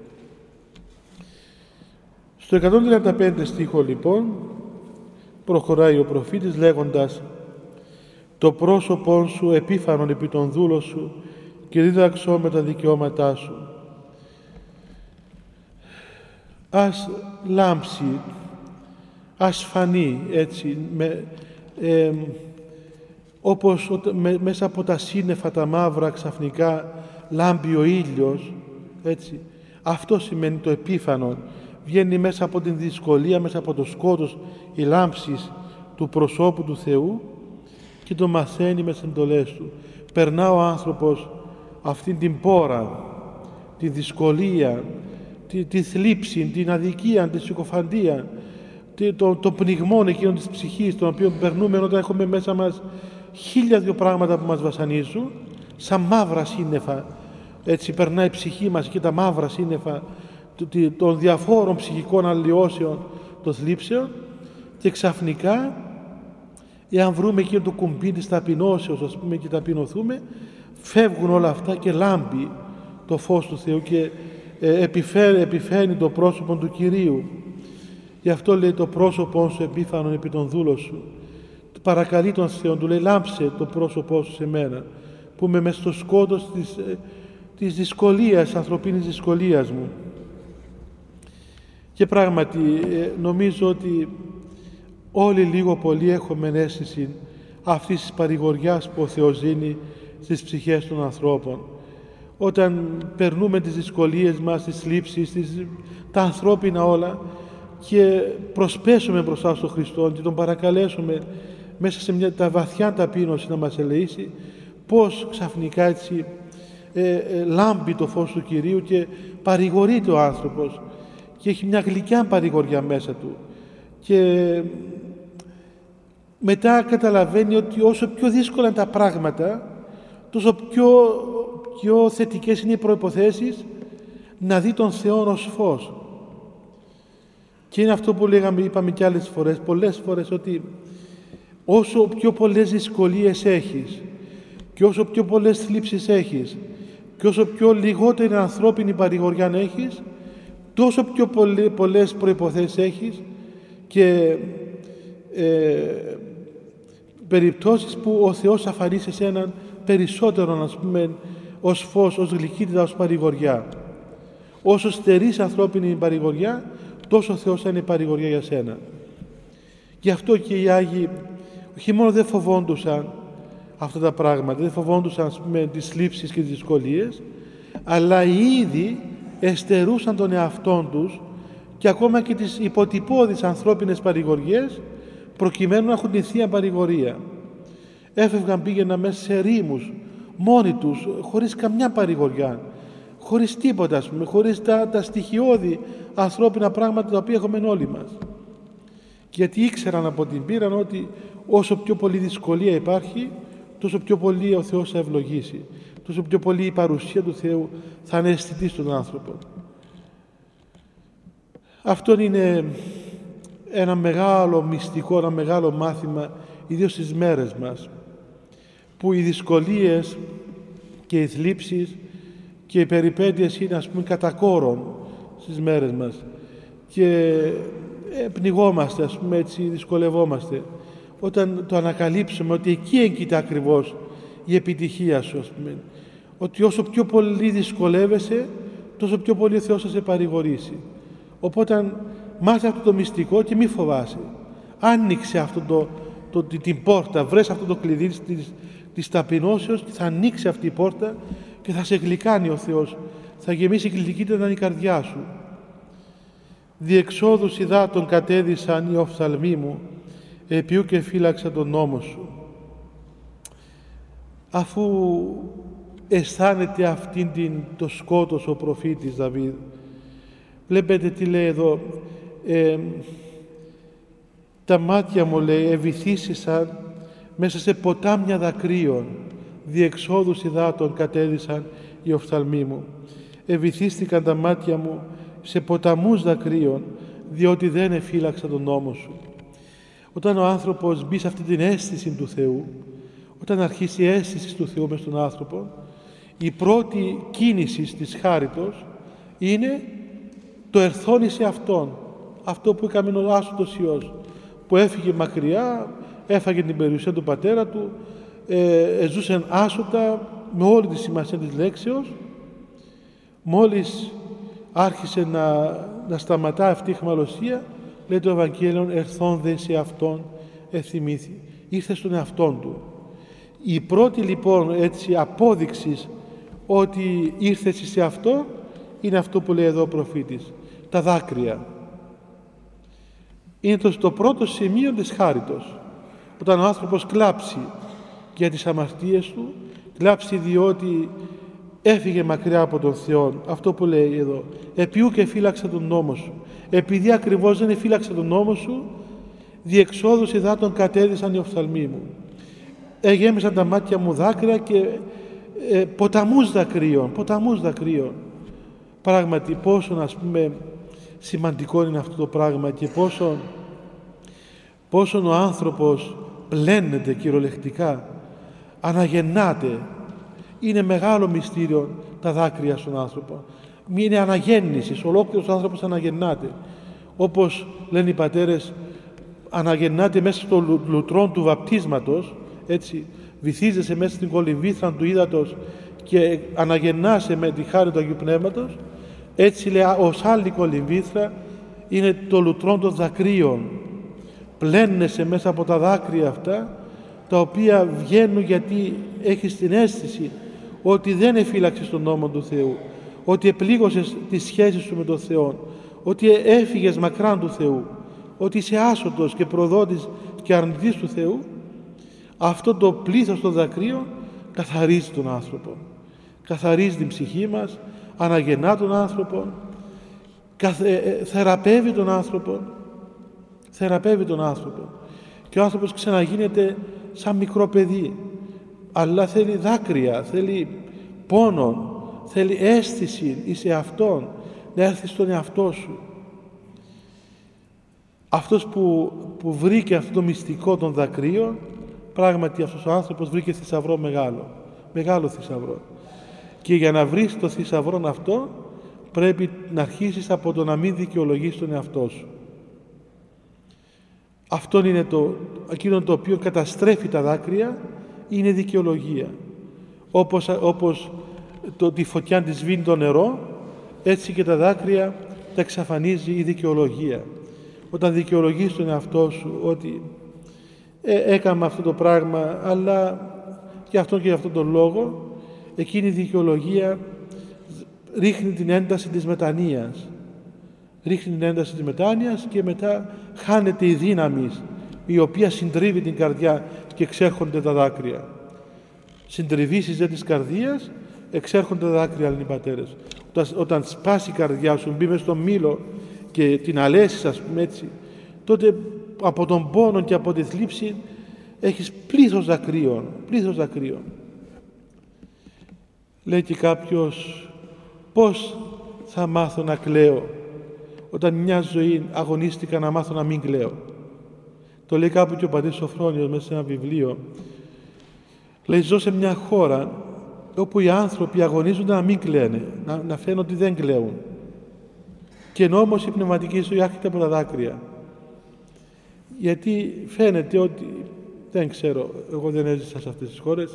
Στο 135 στίχο λοιπόν προχωράει ο προφήτης λέγοντας «Το πρόσωπον σου επίφανον επί τον δούλο σου και δίδαξό με τα δικαιώματά σου». Ας λάμψει, ας φανεί έτσι, όπως μέσα από τα σύννεφα τα μαύρα ξαφνικά λάμπει ο ήλιος, έτσι. Αυτό σημαίνει το επίφανον. Βγαίνει μέσα από την δυσκολία, μέσα από το σκότος η λάμψη του προσώπου του Θεού και το μαθαίνει με τις εντολές του. Περνά ο άνθρωπος αυτήν την πόρα, τη δυσκολία, τη θλίψη, την αδικία, τη συκοφαντία, το πνιγμόν εκείνο της ψυχής, τον οποίο περνούμε όταν έχουμε μέσα μας χίλια δυο πράγματα που μας βασανίζουν, σαν μαύρα σύννεφα. Έτσι περνάει η ψυχή μας και τα μαύρα σύννεφα των διαφόρων ψυχικών αλλοιώσεων, των θλίψεων, και ξαφνικά, εάν βρούμε εκείνο το κουμπί της ταπεινώσεως, ας πούμε, και ταπεινωθούμε, φεύγουν όλα αυτά και λάμπει το φως του Θεού και επιφαίνει το πρόσωπο του Κυρίου. Γι' αυτό λέει το πρόσωπό σου επίφανον επί τον δούλο σου. Παρακαλεί τον Θεό, του λέει λάμψε το πρόσωπό σου σε μένα, που είμαι μες στο σκότος της δυσκολίας, ανθρωπίνης δυσκολίας μου. Και πράγματι νομίζω ότι όλοι λίγο πολύ έχουμε αίσθηση αυτής της παρηγοριάς που ο Θεός δίνει στις ψυχές των ανθρώπων. Όταν περνούμε τις δυσκολίες μας, τις θλίψεις, τα ανθρώπινα όλα, και προσπέσουμε μπροστά στον Χριστό και τον παρακαλέσουμε μέσα σε τα βαθιά ταπείνωση να μας ελεήσει, πώς ξαφνικά έτσι λάμπει το φως του Κυρίου και παρηγορείται ο άνθρωπος και έχει μια γλυκιά παρηγοριά μέσα του, και μετά καταλαβαίνει ότι όσο πιο δύσκολα είναι τα πράγματα, τόσο πιο θετικές είναι οι προϋποθέσεις να δει τον Θεό ως φως. Και είναι αυτό που είπαμε και άλλες φορές, πολλές φορές, ότι όσο πιο πολλές δυσκολίες έχεις και όσο πιο πολλές θλίψεις έχεις και όσο πιο λιγότερη ανθρώπινη παρηγοριά έχεις, τόσο πιο πολλές προϋποθέσεις έχεις και περιπτώσεις που ο Θεός αφανεί σε σένα περισσότερο, ας πούμε, ως φως, ως γλυκύτητα, ως παρηγοριά. Όσο στερείς ανθρώπινη παρηγοριά, τόσο ο Θεός θα είναι παρηγοριά για σένα. Γι' αυτό και οι Άγιοι όχι μόνο δεν φοβόντουσαν αυτά τα πράγματα, δεν φοβόντουσαν, ας πούμε, τις θλίψεις και τις δυσκολίες, αλλά οι ίδιοι εστερούσαν τον εαυτόν τους και ακόμα και τις υποτυπώδεις ανθρώπινες παρηγοριές, προκειμένου να έχουν τη Θεία Παρηγορία. Έφευγαν, πήγαιναν μέσα σε ερήμους, μόνοι τους, χωρίς καμιά παρηγοριά, χωρίς τίποτα, ας πούμε, χωρίς τα στοιχειώδη ανθρώπινα πράγματα τα οποία έχουμε όλοι μας. Γιατί ήξεραν από την πείρα ότι όσο πιο πολύ δυσκολία υπάρχει, τόσο πιο πολύ ο Θεός θα ευλογήσει, τόσο πιο πολύ η παρουσία του Θεού θα είναι αισθητή στον άνθρωπο. Αυτό είναι ένα μεγάλο μυστικό, ένα μεγάλο μάθημα, ιδίως στις μέρες μας, που οι δυσκολίες και οι θλίψεις και οι περιπέτειες είναι, ας πούμε, κατά κόρον στις μέρες μας και πνιγόμαστε, ας πούμε, έτσι δυσκολευόμαστε όταν το ανακαλύψουμε ότι εκεί έγκυται ακριβώς η επιτυχία σου, ας πούμε, ότι όσο πιο πολύ δυσκολεύεσαι, τόσο πιο πολύ ο Θεός θα σε παρηγορήσει. Οπότε μάθε αυτό το μυστικό και μη φοβάσαι. Άνοιξε την πόρτα, βρες αυτό το κλειδί της ταπεινώσεως και θα ανοίξει αυτή η πόρτα και θα σε γλυκάνει ο Θεός. Θα γεμίσει γλυκύτητα η καρδιά σου. Διεξόδους υδάτων κατέδυσαν οι οφθαλμοί μου, επιού και φύλαξα τον νόμο σου. Αφού αισθάνεται αυτήν το σκότος ο προφήτης Δαβίδ, βλέπετε τι λέει εδώ, τα μάτια μου, λέει, ευηθύσισαν μέσα σε ποτάμια δακρύων, διεξόδους υδάτων κατέδυσαν οι οφθαλμοί μου. Ευηθύστηκαν τα μάτια μου σε ποταμούς δακρύων, διότι δεν εφύλαξα τον νόμο σου. Όταν ο άνθρωπος μπει σε αυτή την αίσθηση του Θεού, όταν αρχίσει η αίσθηση του Θεού μες στον άνθρωπο, η πρώτη κίνηση της χάριτος είναι το ερθώνει σε Αυτόν, αυτό που έκαμε ο άσωτος Υιός, που έφυγε μακριά, έφαγε την περιουσία του πατέρα του, ζούσε άσωτα με όλη τη σημασία της λέξεως. Μόλις άρχισε να σταματά αυτή η αιχμαλωσία, λέει το Ευαγγέλιο, ερθών δε σε Αυτόν εθυμήθη, ήρθε στον εαυτόν του. Η πρώτη λοιπόν έτσι απόδειξη ότι ήρθε σε αυτό είναι αυτό που λέει εδώ ο προφήτης, τα δάκρυα. Είναι το πρώτο σημείο της χάριτος. Όταν ο άνθρωπος κλάψει για τις αμαρτίες του, κλάψει διότι έφυγε μακριά από τον Θεό, αυτό που λέει εδώ, επιού και φύλαξα τον νόμο σου. Επειδή ακριβώς δεν εφύλαξα τον νόμο σου, διεξόδους υδάτων κατέδυσαν οι οφθαλμοί μου. Γέμισαν τα μάτια μου δάκρυα και ποταμούς δακρύων. Πράγματι πόσο, ας πούμε, σημαντικό είναι αυτό το πράγμα και πόσο ο άνθρωπος πλένεται κυριολεκτικά, αναγεννάται. Είναι μεγάλο μυστήριο τα δάκρυα στον άνθρωπο. Είναι αναγέννηση, ολόκληρος ο άνθρωπος αναγεννάται. Όπως λένε οι πατέρες, αναγεννάται μέσα στο λουτρόν του βαπτίσματος, έτσι, βυθίζεσαι μέσα στην κολυμβήθρα του ύδατος και αναγεννάσαι με τη χάρη του Αγίου Πνεύματος. Έτσι, λέει, ως άλλη κολυμβήθρα είναι το λουτρόν των δακρύων. Πλένεσαι μέσα από τα δάκρυα αυτά, τα οποία βγαίνουν γιατί έχεις την αίσθηση ότι δεν εφύλαξες τον νόμο του Θεού, ότι επλήγωσες τις σχέσεις σου με τον Θεό, ότι έφυγες μακράν του Θεού, ότι είσαι άσωτος και προδότης και αρνητής του Θεού. Αυτό το πλήθος των δακρύων καθαρίζει τον άνθρωπο, καθαρίζει την ψυχή μας, αναγεννά τον άνθρωπο, θεραπεύει τον άνθρωπο και ο άνθρωπος ξαναγίνεται σαν μικρό παιδί, αλλά θέλει δάκρυα, θέλει πόνο, θέλει αίσθηση εις εαυτόν, να έρθει στον εαυτό σου. Αυτός που βρήκε αυτό το μυστικό των δακρύων, πράγματι αυτός ο άνθρωπος βρήκε θησαυρό μεγάλο θησαυρό. Και για να βρεις το θησαυρό αυτό πρέπει να αρχίσεις από το να μην δικαιολογείς τον εαυτό σου. Αυτό είναι εκείνο το οποίο καταστρέφει τα δάκρυα, είναι η δικαιολογία. Όπως τη φωτιά τη σβήνει το νερό, έτσι και τα δάκρυα τα εξαφανίζει η δικαιολογία. Όταν δικαιολογείς τον εαυτό σου ότι έκανα αυτό το πράγμα, αλλά για αυτόν και για αυτόν τον λόγο, εκείνη η δικαιολογία ρίχνει την ένταση της μετανοίας. ρίχνει την ένταση της μετάνοιας και μετά χάνεται η δύναμη η οποία συντρίβει την καρδιά και εξέρχονται τα δάκρυα. Συντριβήσεις δε της καρδίας, εξέρχονται τα δάκρυα, λένε οι πατέρες. Όταν σπάσει η καρδιά σου, μπει μες στο μήλο και την αλέσεις, ας πούμε έτσι, τότε από τον πόνο και από τη θλίψη έχεις πλήθος δακρύων. Λέει και κάποιος, πώς θα μάθω να κλαίω όταν μια ζωή αγωνίστηκα να μάθω να μην κλαίω. Το λέει κάπου και ο πατήρ Σοφρόνιος μέσα σε ένα βιβλίο. Λέει, ζω σε μια χώρα όπου οι άνθρωποι αγωνίζονται να μην κλαίνε, να φαίνονται ότι δεν κλαίουν. Και ενώ όμως η πνευματική ζωή άρχεται από τα δάκρυα. Γιατί φαίνεται ότι, δεν ξέρω, εγώ δεν έζησα σε αυτές τις χώρες,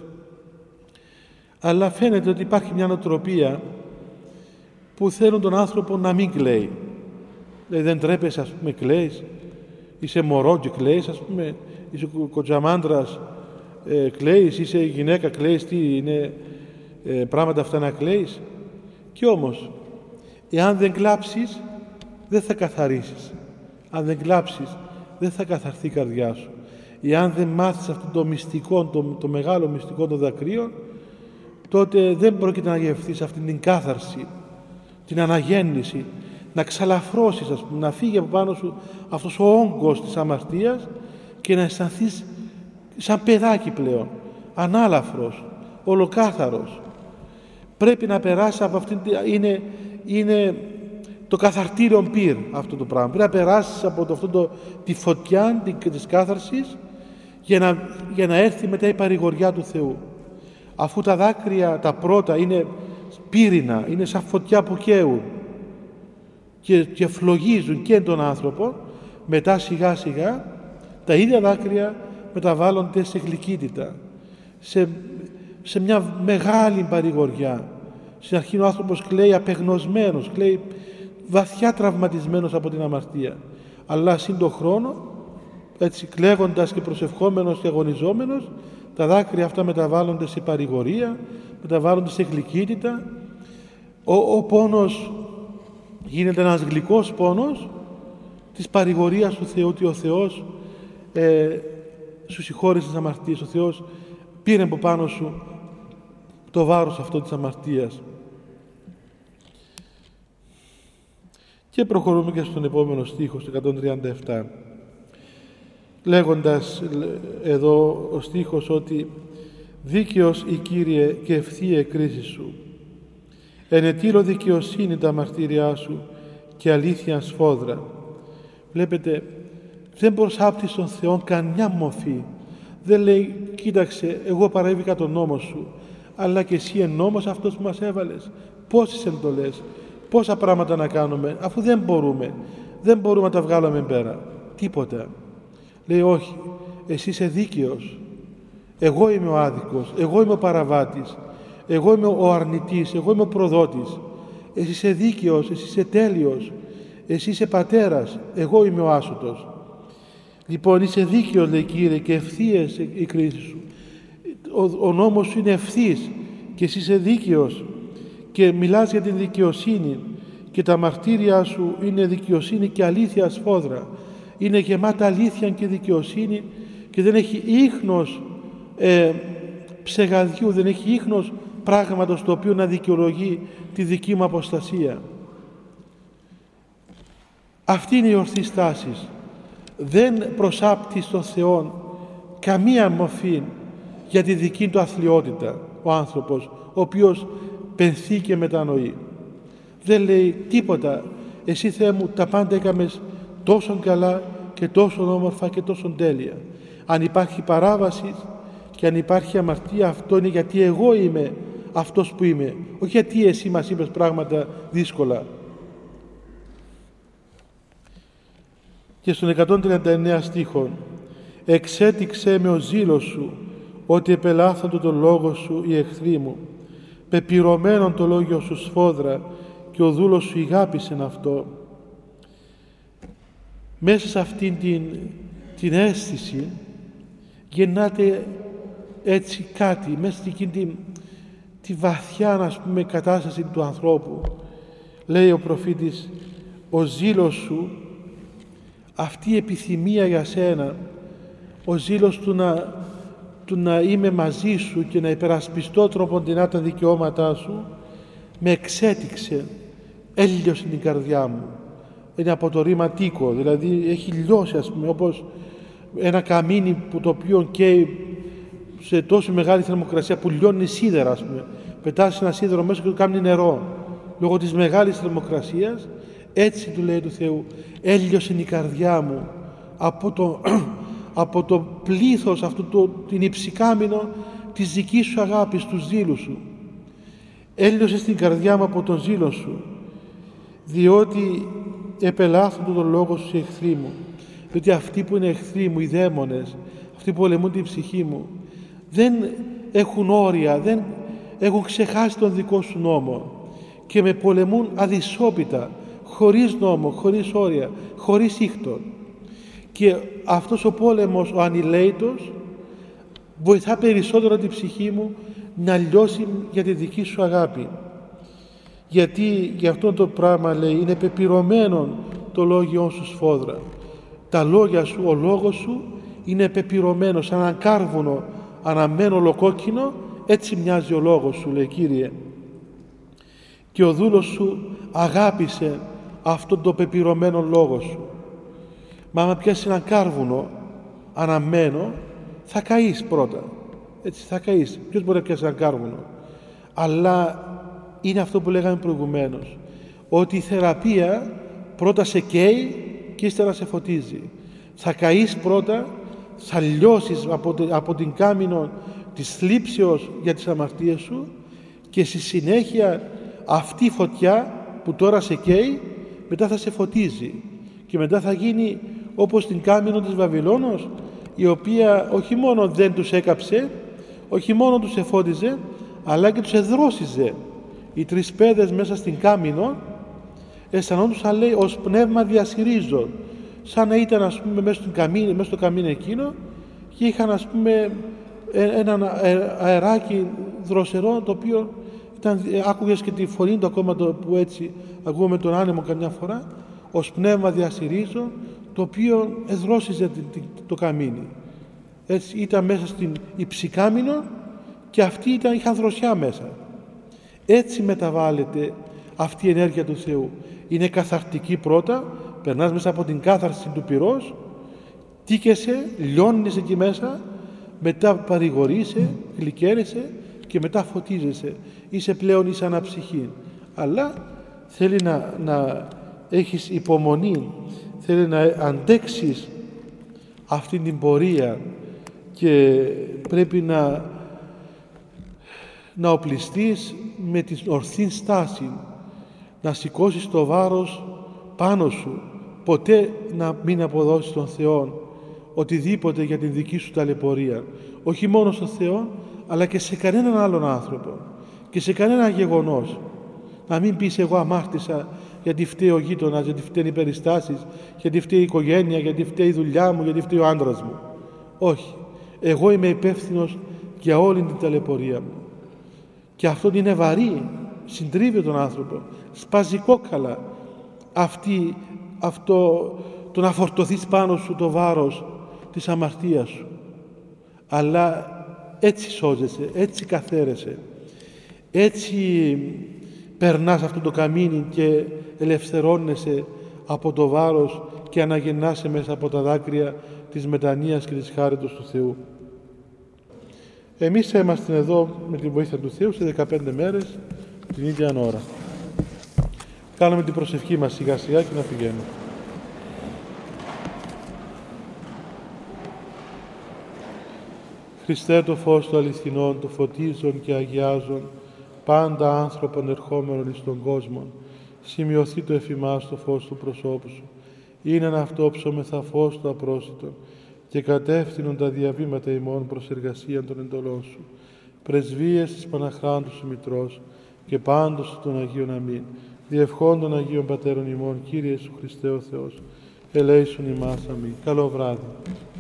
αλλά φαίνεται ότι υπάρχει μια νοοτροπία που θέλουν τον άνθρωπο να μην κλαίει. Δηλαδή δεν τρέπεσαι, ας πούμε, κλαίεις, είσαι μωρό και κλαίεις, ας πούμε, είσαι κοτζαμάντρας, κλαίεις, είσαι γυναίκα, κλαίεις, τι είναι πράγματα αυτά να κλαίεις. Και όμως, εάν δεν κλάψεις, δεν θα καθαρίσεις. Αν δεν κλάψεις, δεν θα καθαρθεί η καρδιά σου. Εάν δεν μάθεις αυτό το μυστικό, το μεγάλο μυστικό των δακρύων, τότε δεν πρόκειται να γευθείς αυτήν την κάθαρση, την αναγέννηση, να ξαλαφρώσεις, ας πούμε, να φύγει από πάνω σου αυτός ο όγκος της αμαρτίας και να αισθανθείς σαν παιδάκι πλέον, ανάλαφρος, ολοκάθαρος. Πρέπει να περάσει από αυτήν, είναι το καθαρτήριο πυρ αυτό το πράγμα. Πρέπει να περάσεις από τη φωτιά της κάθαρσης για να έρθει μετά η παρηγοριά του Θεού. Αφού τα δάκρυα τα πρώτα είναι πύρινα, είναι σαν φωτιά που καίουν και φλογίζουν και τον άνθρωπο, μετά σιγά σιγά τα ίδια δάκρυα μεταβάλλονται σε γλυκύτητα, σε μια μεγάλη παρηγοριά. Στην αρχή ο άνθρωπος κλαίει απεγνωσμένος, κλαίει βαθιά τραυματισμένος από την αμαρτία, αλλά σύν τον χρόνο, έτσι κλαίγοντας και προσευχόμενος και αγωνιζόμενος, τα δάκρυα αυτά μεταβάλλονται σε παρηγορία, μεταβάλλονται σε γλυκύτητα. Ο πόνος γίνεται ένας γλυκός πόνος της παρηγορίας του Θεού, ότι ο Θεός σου συγχώρησε τις αμαρτίες, ο Θεός πήρε από πάνω σου το βάρος αυτό της αμαρτίας. Και προχωρούμε και στον επόμενο στίχο, στο 137. Λέγοντας εδώ ο στίχος ότι «Δίκαιος η Κύριε και ευθεία η κρίση σου. Ενετήρω δικαιοσύνη τα μαρτύριά σου και αλήθεια σφόδρα». Βλέπετε, δεν προσάπτει στον Θεό καμιά μορφή. Δεν λέει, κοίταξε, εγώ παρέβηκα τον νόμο σου, αλλά και εσύ εν νόμος αυτός που μας έβαλες. Πόσες εντολές, πόσα πράγματα να κάνουμε, αφού δεν μπορούμε να τα βγάλουμε πέρα. Τίποτα. Λέει, όχι, εσύ είσαι δίκαιος. Εγώ είμαι ο άδικος, εγώ είμαι ο παραβάτης, εγώ είμαι ο αρνητής, εγώ είμαι ο προδότης. Εσύ είσαι δίκαιος, εσύ είσαι τέλειος, εσύ είσαι πατέρας, εγώ είμαι ο άσωτος. Λοιπόν, είσαι δίκαιος, λέει, Κύριε, και ευθείες η κρίση σου. Ο νόμος σου είναι ευθύς και εσύ είσαι δίκαιος και μιλάς για την δικαιοσύνη και τα μαρτύρια σου είναι δικαιοσύνη και αλήθεια σφόδρα. Είναι γεμάτα αλήθεια και δικαιοσύνη και δεν έχει ίχνος ψεγαδιού, δεν έχει ίχνος πράγματος το οποίο να δικαιολογεί τη δική μου αποστασία. Αυτή είναι η ορθή στάση. Δεν προσάπτει στον Θεό καμία μορφή για τη δική του αθλιότητα ο άνθρωπος, ο οποίος πενθεί και μετανοεί. Δεν λέει τίποτα. Εσύ, Θεέ μου, τα πάντα έκαμες τόσο καλά και τόσο όμορφα και τόσο τέλεια. Αν υπάρχει παράβαση και αν υπάρχει αμαρτία, αυτό είναι γιατί εγώ είμαι αυτός που είμαι, όχι γιατί εσύ μας είπες πράγματα δύσκολα. Και στον 139 στίχο, «Εξέτηξέ με ο ζήλος σου, ότι επελάθαντο το λόγο σου οι εχθροί μου. Πεπυρωμένον το λόγιο σου σφόδρα και ο δούλος σου ηγάπησεν αυτό». Μέσα σε αυτήν την αίσθηση γεννάται έτσι κάτι, μέσα σε εκείνη τη βαθιά, ας πούμε, κατάσταση του ανθρώπου. Λέει ο προφήτης ο ζήλος σου, αυτή η επιθυμία για σένα, ο ζήλος του να είμαι μαζί σου και να υπερασπιστώ τροποντινά τα δικαιώματά σου, με εξέτηξε, έλειωσε την καρδιά μου. Είναι από το ρήμα τίκο, δηλαδή έχει λιώσει, ας πούμε, όπως ένα καμίνι που το οποίο καίει σε τόσο μεγάλη θερμοκρασία που λιώνει σίδερα, ας πούμε. Πετάσει ένα σίδερο μέσα και το κάνει νερό. Λόγω της μεγάλης θερμοκρασίας, έτσι του λέει του Θεού, έλειωσε η καρδιά μου από το πλήθος, την υψηκάμινο της δικής σου αγάπης, του ζήλου σου. Έλειωσε στην καρδιά μου από τον ζήλο σου, διότι επελάθουν τον λόγο σου οι εχθροί μου. Διότι αυτοί που είναι εχθροί μου, οι δαίμονες, αυτοί που πολεμούν την ψυχή μου, δεν έχουν όρια, δεν έχουν ξεχάσει τον δικό σου νόμο και με πολεμούν αδυσόπιτα, χωρίς νόμο, χωρίς όρια, χωρίς ήχτο. Και αυτός ο πόλεμος, ο ανηλαίητος, βοηθά περισσότερο την ψυχή μου να λιώσει για τη δική σου αγάπη. Γιατί για αυτό το πράγμα, λέει, είναι πεπειρωμένο το λόγιό σου σφόδρα. Τα λόγια σου, ο λόγος σου είναι πεπειρωμένο σαν ένα κάρβουνο αναμένο ολοκόκκινο, έτσι μοιάζει ο λόγος σου, λέει, Κύριε. Και ο δούλος σου αγάπησε αυτόν το πεπειρωμένο λόγο σου. Μα άμα πιάσει ένα κάρβουνο αναμένο, θα καείς πρώτα. Έτσι θα καείς. Ποιος μπορεί να πιάσει ένα κάρβουνο? Αλλά είναι αυτό που λέγαμε προηγουμένως, ότι η θεραπεία πρώτα σε καίει και ύστερα σε φωτίζει. Θα καείς πρώτα, θα λιώσεις από την κάμινο της θλίψεως για τις αμαρτίες σου και στη συνέχεια αυτή η φωτιά που τώρα σε καίει μετά θα σε φωτίζει και μετά θα γίνει όπως την κάμινο της Βαβυλώνος, η οποία όχι μόνο δεν τους έκαψε, όχι μόνο τους εφώτιζε, αλλά και τους εδρόσιζε. Οι τρεις παιδες μέσα στην κάμινο αισθανόντουσαν, λέει, ως πνεύμα διασυρίζων, σαν να ήταν, ας πούμε, μέσα στο καμίνο εκείνο και είχαν, ας πούμε, ένα αεράκι δροσερό, το οποίο άκουγες και τη φωνή του ακόμα, που έτσι ακούμε τον άνεμο καμιά φορά, ως πνεύμα διασυρίζων, το οποίο εδρόσιζε το καμίνι. Έτσι ήταν μέσα στην υψηκάμινο και αυτοί είχαν δροσιά μέσα. Έτσι μεταβάλλεται αυτή η ενέργεια του Θεού. Είναι καθαρτική πρώτα, περνάς μέσα από την κάθαρση του πυρός, τίκεσαι, λιώνεις εκεί μέσα, μετά παρηγορείσαι, γλυκαίνεσαι και μετά φωτίζεσαι. Είσαι πλέον εις αναψυχή. Αλλά θέλει να έχεις υπομονή, θέλει να αντέξεις αυτή την πορεία και πρέπει να οπλιστείς με την ορθή στάση, να σηκώσεις το βάρος πάνω σου, ποτέ να μην αποδώσεις τον Θεό οτιδήποτε για την δική σου ταλαιπωρία, όχι μόνο στον Θεό αλλά και σε κανέναν άλλον άνθρωπο και σε κανένα γεγονός. Να μην πεις εγώ αμάρτησα γιατί φταίει ο γείτονας, γιατί φταίνουν οι περιστάσεις, γιατί φταίει η οικογένεια, γιατί φταίει η δουλειά μου, γιατί φταίει ο άντρας μου. Όχι. Εγώ είμαι υπεύθυνος για όλη την ταλαιπωρία μου. Και αυτό είναι βαρύ, συντρίβει τον άνθρωπο, σπάζει κόκκαλα το να φορτωθείς πάνω σου το βάρος της αμαρτίας σου. Αλλά έτσι σώζεσαι, έτσι καθαίρεσαι, έτσι περνάς αυτό το καμίνι και ελευθερώνεσαι από το βάρος και αναγεννάσαι μέσα από τα δάκρυα της μετανοίας και της χάριτος του Θεού. Εμείς θα είμαστε εδώ με τη βοήθεια του Θεού σε 15 μέρες την ίδια ώρα. Κάνουμε την προσευχή μας σιγά σιγά και να πηγαίνουμε. Χριστέ, το φως του αληθινών, το φωτίζον και αγιάζον πάντα άνθρωπον ερχόμενον εις τον κόσμο, σημειωθεί το εφημάς το φως του προσώπου σου. Είναι αυτό ψωμεθα φως το απρόσιτον και κατεύθυνον τα διαβήματα ημών προς εργασίαν των εντολών σου. Πρεσβείες της Παναχράντου σου Μητρός και πάντως των Αγίων αμήν. Διευχών των Αγίων Πατέρων ημών, Κύριε Ιησού Χριστέ ο Θεός, ελέησον ημάς αμήν. Καλό βράδυ.